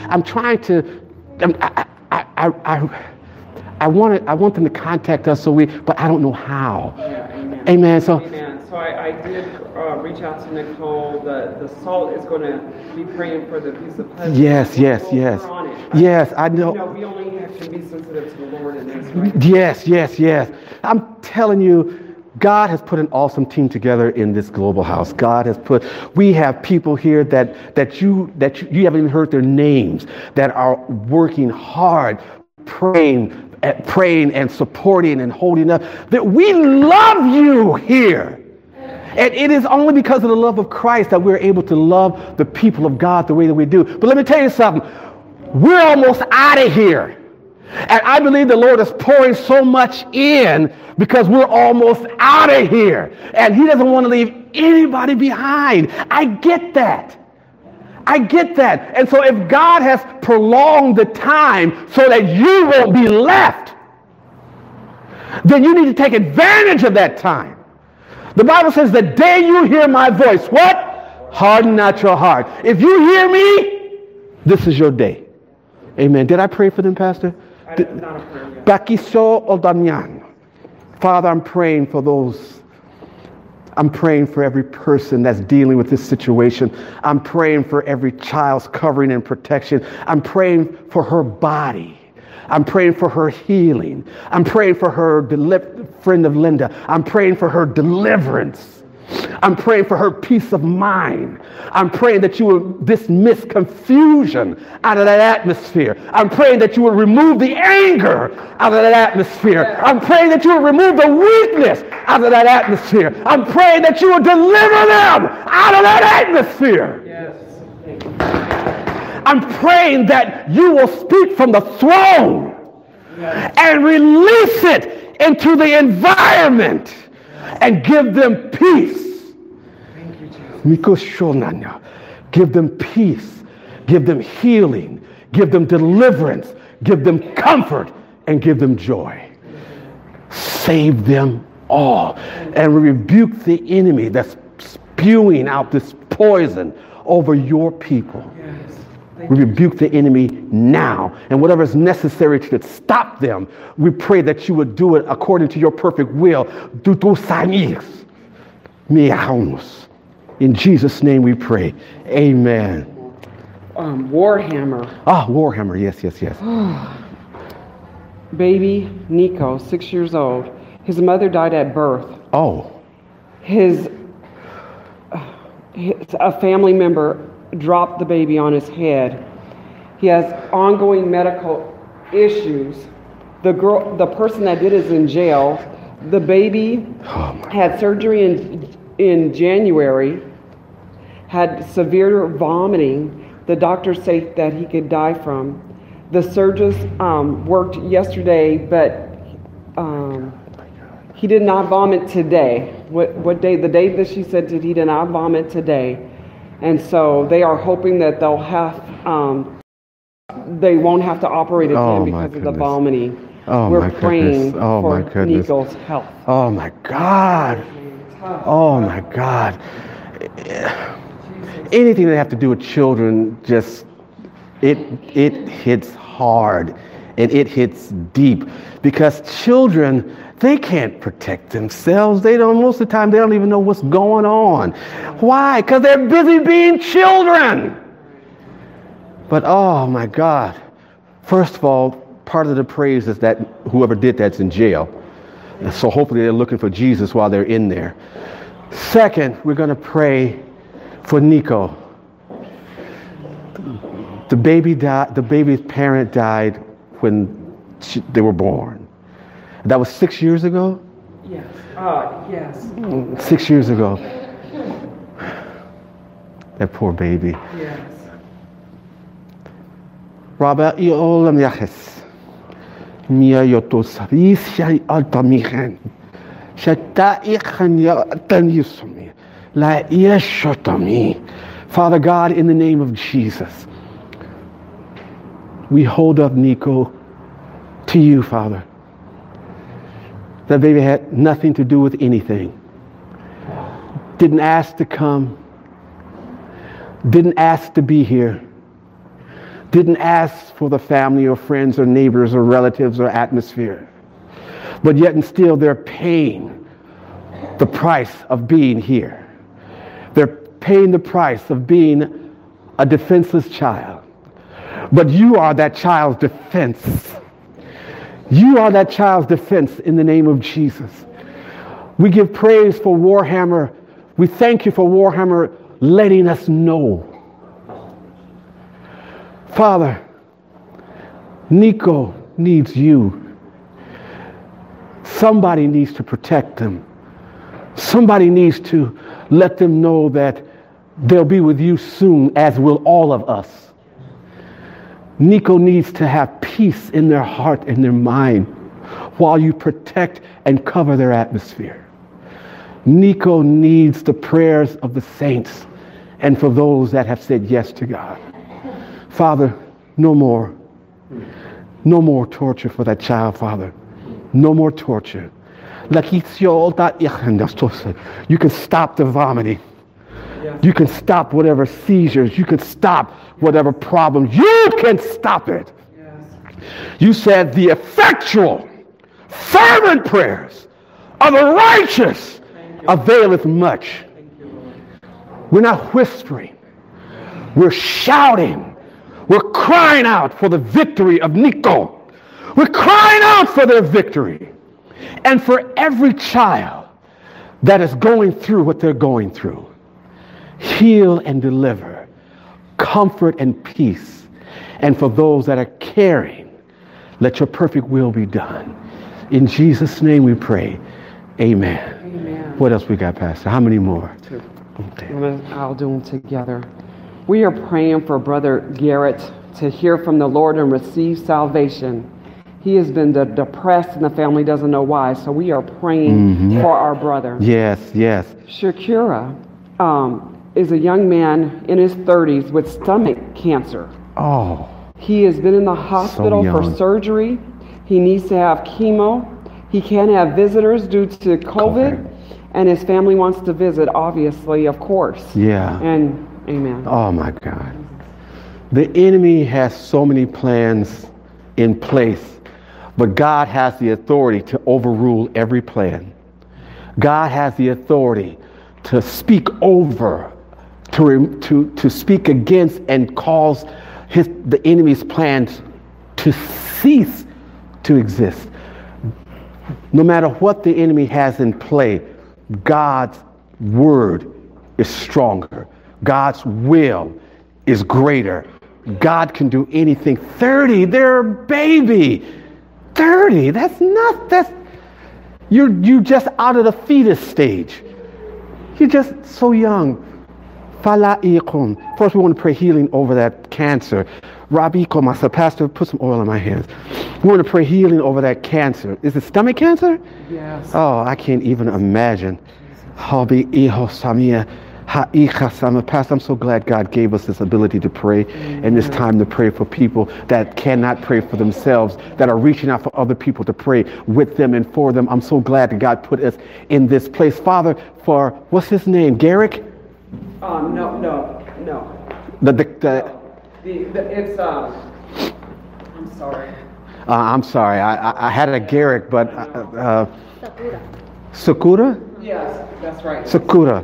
I want them to contact us, but I don't know how. Yeah, amen. Amen. So I did reach out to Nicole. The Salt is going to be praying for the piece of pleasure. Yes. Yes, I know. We only have to be sensitive to the Lord in this, right? Yes. I'm telling you, God has put an awesome team together in this global house. We have people here that you haven't even heard their names, that are working hard, praying and supporting and holding up. That we love you here. And it is only because of the love of Christ that we're able to love the people of God the way that we do. But let me tell you something. We're almost out of here. And I believe the Lord is pouring so much in because we're almost out of here. And he doesn't want to leave anybody behind. I get that. And so if God has prolonged the time so that you won't be left, then you need to take advantage of that time. The Bible says, the day you hear my voice, what? Harden not your heart. If you hear me, this is your day. Amen. Did I pray for them, Pastor? Bakiso Odanyan. Father, I'm praying for those. I'm praying for every person that's dealing with this situation. I'm praying for every child's covering and protection. I'm praying for her body. I'm praying for her healing. I'm praying for her friend of Linda. I'm praying for her deliverance. I'm praying for her peace of mind. I'm praying that you will dismiss confusion out of that atmosphere. I'm praying that you will remove the anger out of that atmosphere. I'm praying that you will remove the weakness out of that atmosphere. I'm praying that you will deliver them out of that atmosphere. Yes. I'm praying that you will speak from the throne and release it into the environment and give them peace. Give them peace. Give them healing. Give them deliverance. Give them comfort and give them joy. Save them all. And rebuke the enemy that's spewing out this poison over your people. We rebuke the enemy now. And whatever is necessary to stop them, we pray that you would do it according to your perfect will. In Jesus' name we pray. Amen. Warhammer. Warhammer. Yes. Baby Nico, 6 years old. His mother died at birth. A family member dropped the baby on his head. He has ongoing medical issues. The person that did it is in jail. The baby had surgery in January, had severe vomiting. The doctors say that he could die from. The surgeons worked yesterday, but he did not vomit today. What day? The day that she said that he did not vomit today. And so they are hoping that they'll have, they won't have to operate again because of the vomiting. We're praying for Nico's health. Oh my God. Anything that have to do with children, just it hits hard and it hits deep because children, they can't protect themselves. Most of the time, they don't even know what's going on. Why? Because they're busy being children. But oh my God. First of all, part of the praise is that whoever did that's in jail. And so hopefully they're looking for Jesus while they're in there. Second, we're going to pray for Nico. The baby's parent died when they were born. That was 6 years ago? Yes. Yes. 6 years ago. That poor baby. Yes. Rabba iolam yaches. Mia yotosavis shai altamichen. Shata ikhan yatan yusumi. La yeshotami. Father God, in the name of Jesus, we hold up Nico to you, Father. That baby had nothing to do with anything. Didn't ask to come. Didn't ask to be here. Didn't ask for the family or friends or neighbors or relatives or atmosphere. But yet and still they're paying the price of being here. They're paying the price of being a defenseless child. But you are that child's defense. You are that child's defense in the name of Jesus. We give praise for Warhammer. We thank you for Warhammer letting us know. Father, Nico needs you. Somebody needs to protect them. Somebody needs to let them know that they'll be with you soon, as will all of us. Nico needs to have peace in their heart and their mind while you protect and cover their atmosphere. Nico needs the prayers of the saints and for those that have said yes to God. Father, no more. No more torture for that child, Father. No more torture. You can stop the vomiting. You can stop whatever seizures. You can stop whatever problems. You can stop it. You said the effectual, fervent prayers of the righteous availeth much. We're not whispering. We're shouting. We're crying out for the victory of Nico. We're crying out for their victory. And for every child that is going through what they're going through, heal and deliver, comfort and peace. And for those that are caring, let your perfect will be done. In Jesus' name we pray. Amen. Amen. What else we got, Pastor? How many more? Two. Okay. I'll do them together. We are praying for Brother Garrett to hear from the Lord and receive salvation. He has been depressed and the family doesn't know why. So we are praying for our brother. Yes, yes. Shakira is a young man in his 30s with stomach cancer. Oh. He has been in the hospital for surgery. He needs to have chemo. He can't have visitors due to COVID. And his family wants to visit, obviously, of course. Yeah. And amen. Oh, my God. The enemy has so many plans in place, but God has the authority to overrule every plan. God has the authority to speak over, to speak against and cause the enemy's plans to cease to exist. No matter what the enemy has in play, God's word is stronger. God's will is greater. God can do anything. 30, they're a baby. 30, you're just out of the fetus stage. You're just so young. First, we want to pray healing over that cancer. I said, Pastor, put some oil in my hands. We want to pray healing over that cancer. Is it stomach cancer? Yes. Oh, I can't even imagine. Pastor, I'm so glad God gave us this ability to pray and this time to pray for people that cannot pray for themselves, that are reaching out for other people to pray with them and for them. I'm so glad that God put us in this place. Father, for, what's his name, Garrick? No. It's I'm sorry. I'm sorry. I had a Garrick, but Sakura? Yes, that's right. Sakura.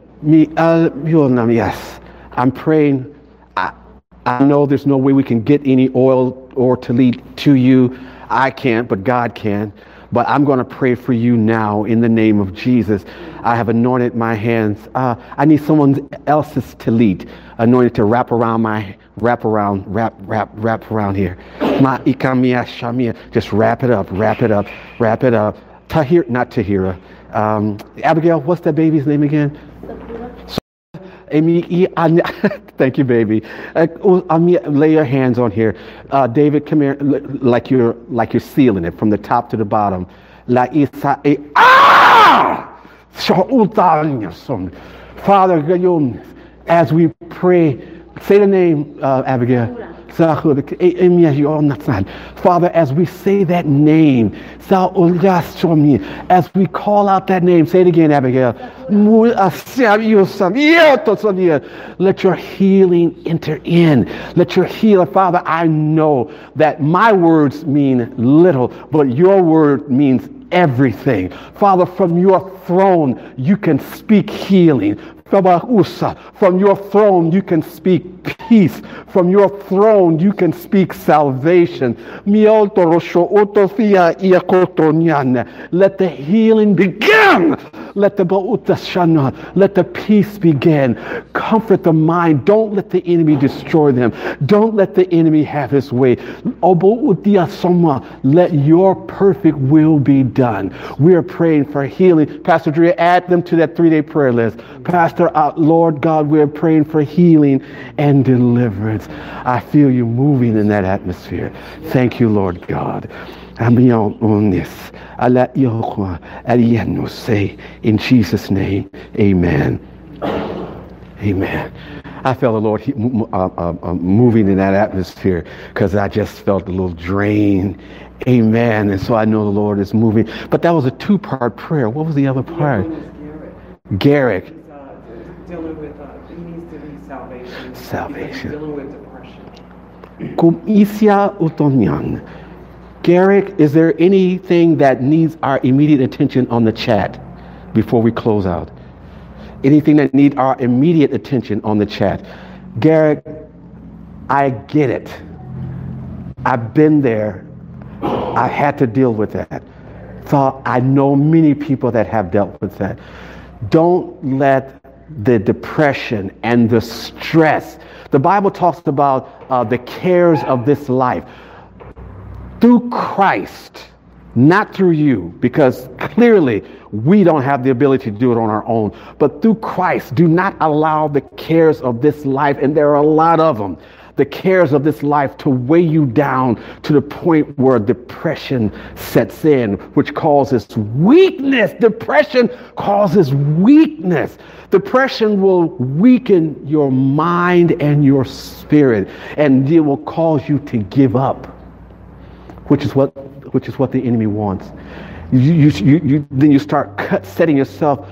Yes. I'm praying. I know there's no way we can get any oil or to lead to you. I can't, but God can. But I'm going to pray for you now in the name of Jesus. I have anointed my hands. I need someone else's talit anointed to wrap around here. My ikamia shamia. Just wrap it up. Not Tahira. Abigail, what's that baby's name again? Thank you, baby. Lay your hands on here. David, come here, like you're sealing it from the top to the bottom. Father, as we pray, say the name, Abigail. Father, as we say that name, as we call out that name, say it again, Abigail. Let your healing enter in. Let your healing, Father, I know that my words mean little, but your word means everything. Father, from your throne, you can speak healing. From your throne, you can speak peace. From your throne, you can speak salvation. Let the healing begin. Let the peace begin. Comfort the mind. Don't let the enemy destroy them. Don't let the enemy have his way. Let your perfect will be done. We are praying for healing. Pastor Drea, add them to that 3-day prayer list. Pastor, Lord God, we are praying for healing and deliverance. I feel you moving in that atmosphere. Thank you, Lord God. In Jesus' name, amen. Amen. I felt the Lord moving in that atmosphere because I just felt a little drain. Amen. And so I know the Lord is moving. But that was a 2-part prayer. What was the other part? Garrick. He's dealing with, he needs to be salvation. Salvation. He's dealing with depression. Garrick, is there anything that needs our immediate attention on the chat before we close out? Anything that needs our immediate attention on the chat? Garrick, I get it. I've been there. I had to deal with that. I know many people that have dealt with that. Don't let the depression and the stress. The Bible talks about the cares of this life. Through Christ, not through you, because clearly we don't have the ability to do it on our own. But through Christ, do not allow the cares of this life, and there are a lot of them, the cares of this life to weigh you down to the point where depression sets in, which causes weakness. Depression causes weakness. Depression will weaken your mind and your spirit, and it will cause you to give up, which is what the enemy wants. Then you start setting yourself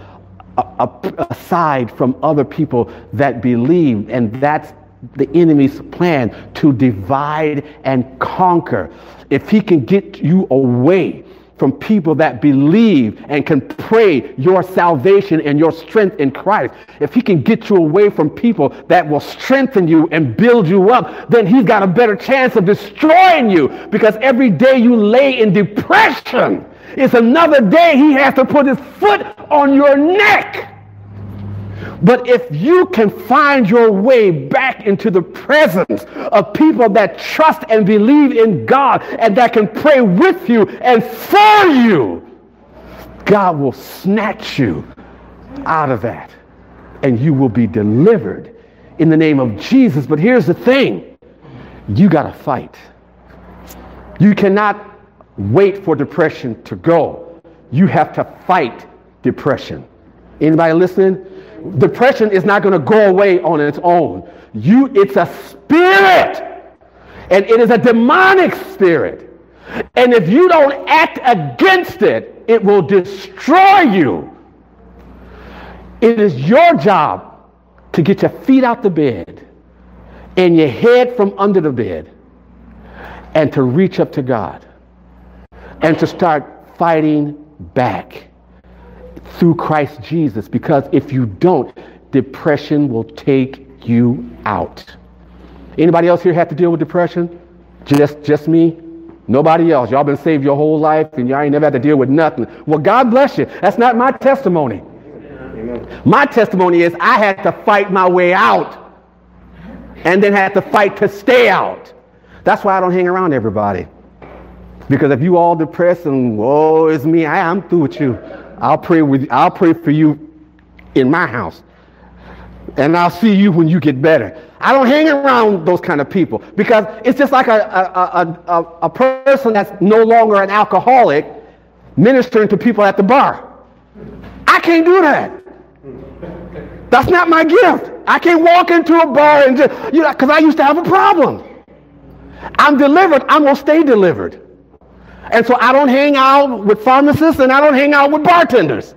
aside from other people that believe, and that's the enemy's plan, to divide and conquer. If he can get you away from people that believe and can pray your salvation and your strength in Christ, if he can get you away from people that will strengthen you and build you up, then he's got a better chance of destroying you, because every day you lay in depression is another day he has to put his foot on your neck. But if you can find your way back into the presence of people that trust and believe in God and that can pray with you and for you, God will snatch you out of that and you will be delivered in the name of Jesus. But here's the thing. You got to fight. You cannot wait for depression to go. You have to fight depression. Anybody listening? Depression is not going to go away on its own. It's a spirit, and it is a demonic spirit. And if you don't act against it, it will destroy you. It is your job to get your feet out the bed and your head from under the bed and to reach up to God and to start fighting back through Christ Jesus, because if you don't, depression will take you out. Anybody else here have to deal with depression? Just me? Nobody else? Y'all been saved your whole life and y'all ain't never had to deal with nothing. Well, God bless you. That's not my testimony. Amen. My testimony is I had to fight my way out and then had to fight to stay out. That's why I don't hang around everybody. Because if you all depressed and woe is me, I'm through with you. I'll pray for you in my house. And I'll see you when you get better. I don't hang around those kind of people, because it's just like a person that's no longer an alcoholic ministering to people at the bar. I can't do that. That's not my gift. I can't walk into a bar and just, because I used to have a problem. I'm delivered. I'm going to stay delivered. And so I don't hang out with pharmacists and I don't hang out with bartenders.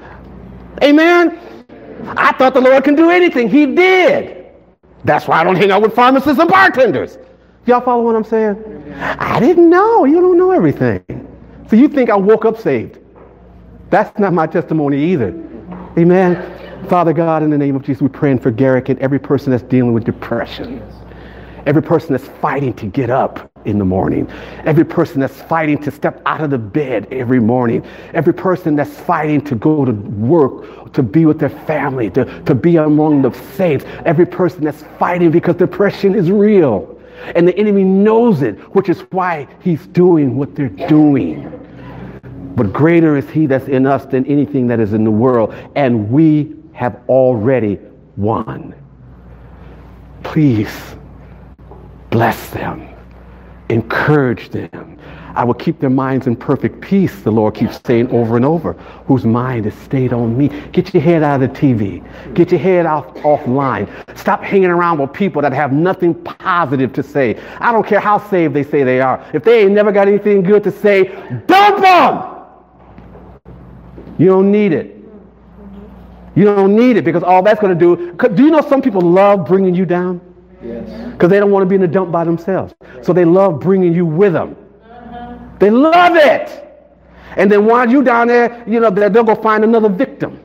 Amen? I thought the Lord can do anything. He did. That's why I don't hang out with pharmacists and bartenders. Y'all follow what I'm saying? I didn't know. You don't know everything. So you think I woke up saved. That's not my testimony either. Amen? Father God, in the name of Jesus, we're praying for Garrick and every person that's dealing with depression. Every person that's fighting to get up in the morning. Every person that's fighting to step out of the bed every morning. Every person that's fighting to go to work, to be with their family, to be among the saints. Every person that's fighting because depression is real. And the enemy knows it, which is why he's doing what they're doing. But greater is he that's in us than anything that is in the world. And we have already won. Please bless them. Encourage them. I will keep their minds in perfect peace, the Lord keeps saying over and over, whose mind is stayed on me. Get your head out of the TV. Get your head offline. Stop hanging around with people that have nothing positive to say. I don't care how saved they say they are. If they ain't never got anything good to say, dump them! You don't need it. You don't need it, because all that's going to do you know some people love bringing you down? Yes. Because they don't want to be in the dump by themselves. So they love bringing you with them. They love it. And then while you down there, they'll go find another victim.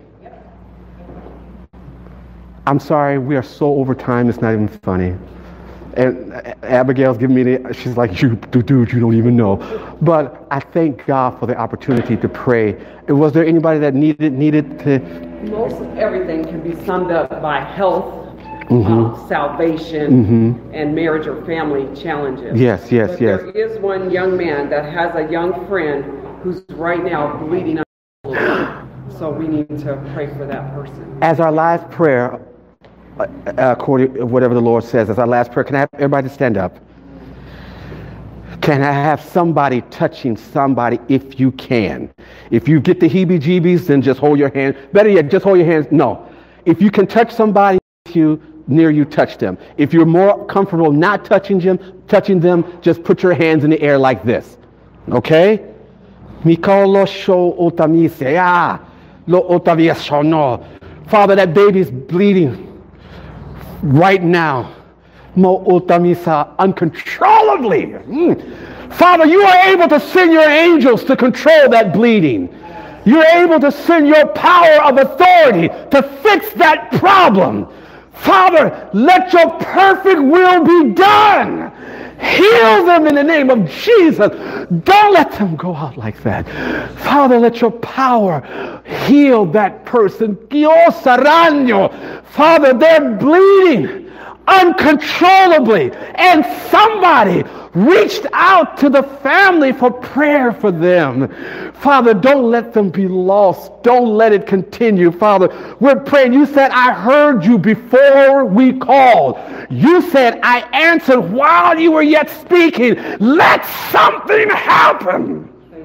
I'm sorry, we are so over time, it's not even funny. And Abigail's giving me she's like, you dude, you don't even know. But I thank God for the opportunity to pray. Was there anybody that needed to? Most everything can be summed up by health, salvation, and marriage or family challenges. Yes. There is one young man that has a young friend who's right now bleeding out. So we need to pray for that person. As our last prayer, according to whatever the Lord says, as our last prayer, can I have everybody stand up? Can I have somebody touching somebody if you can? If you get the heebie-jeebies, then just hold your hand. Better yet, just hold your hands. No. If you can touch somebody near you, touch them. If you're more comfortable not touching them, just put your hands in the air like this. Okay? Father, that baby's bleeding right now. Uncontrollably. Father, you are able to send your angels to control that bleeding. You're able to send your power of authority to fix that problem. Father, let your perfect will be done. Heal them in the name of Jesus. Don't let them go out like that. Father, let your power heal that person. Father, they're bleeding uncontrollably, and somebody reached out to the family for prayer for them. Father, don't let them be lost. Don't let it continue. Father, we're praying. You said, I heard you before we called. You said, I answered while you were yet speaking. Let something happen.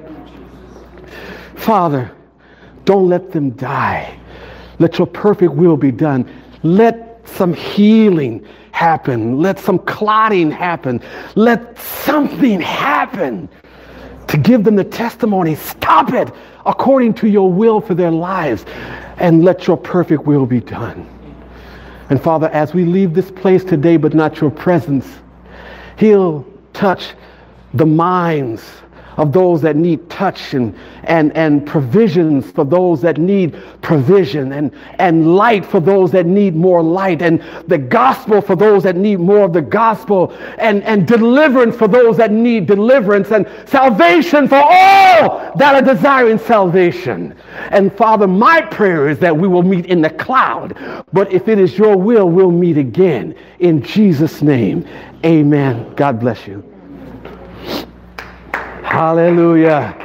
Father, don't let them die. Let your perfect will be done. Let some healing happen. Let some clotting happen. Let something happen to give them the testimony. Stop it according to your will for their lives, and let your perfect will be done. And Father, as we leave this place today, but not your presence, he'll touch the minds of those that need touch, and provisions for those that need provision, and light for those that need more light, and the gospel for those that need more of the gospel, and deliverance for those that need deliverance, and salvation for all that are desiring salvation. And Father, my prayer is that we will meet in the cloud, but if it is your will, we'll meet again. In Jesus' name, amen. God bless you. Hallelujah.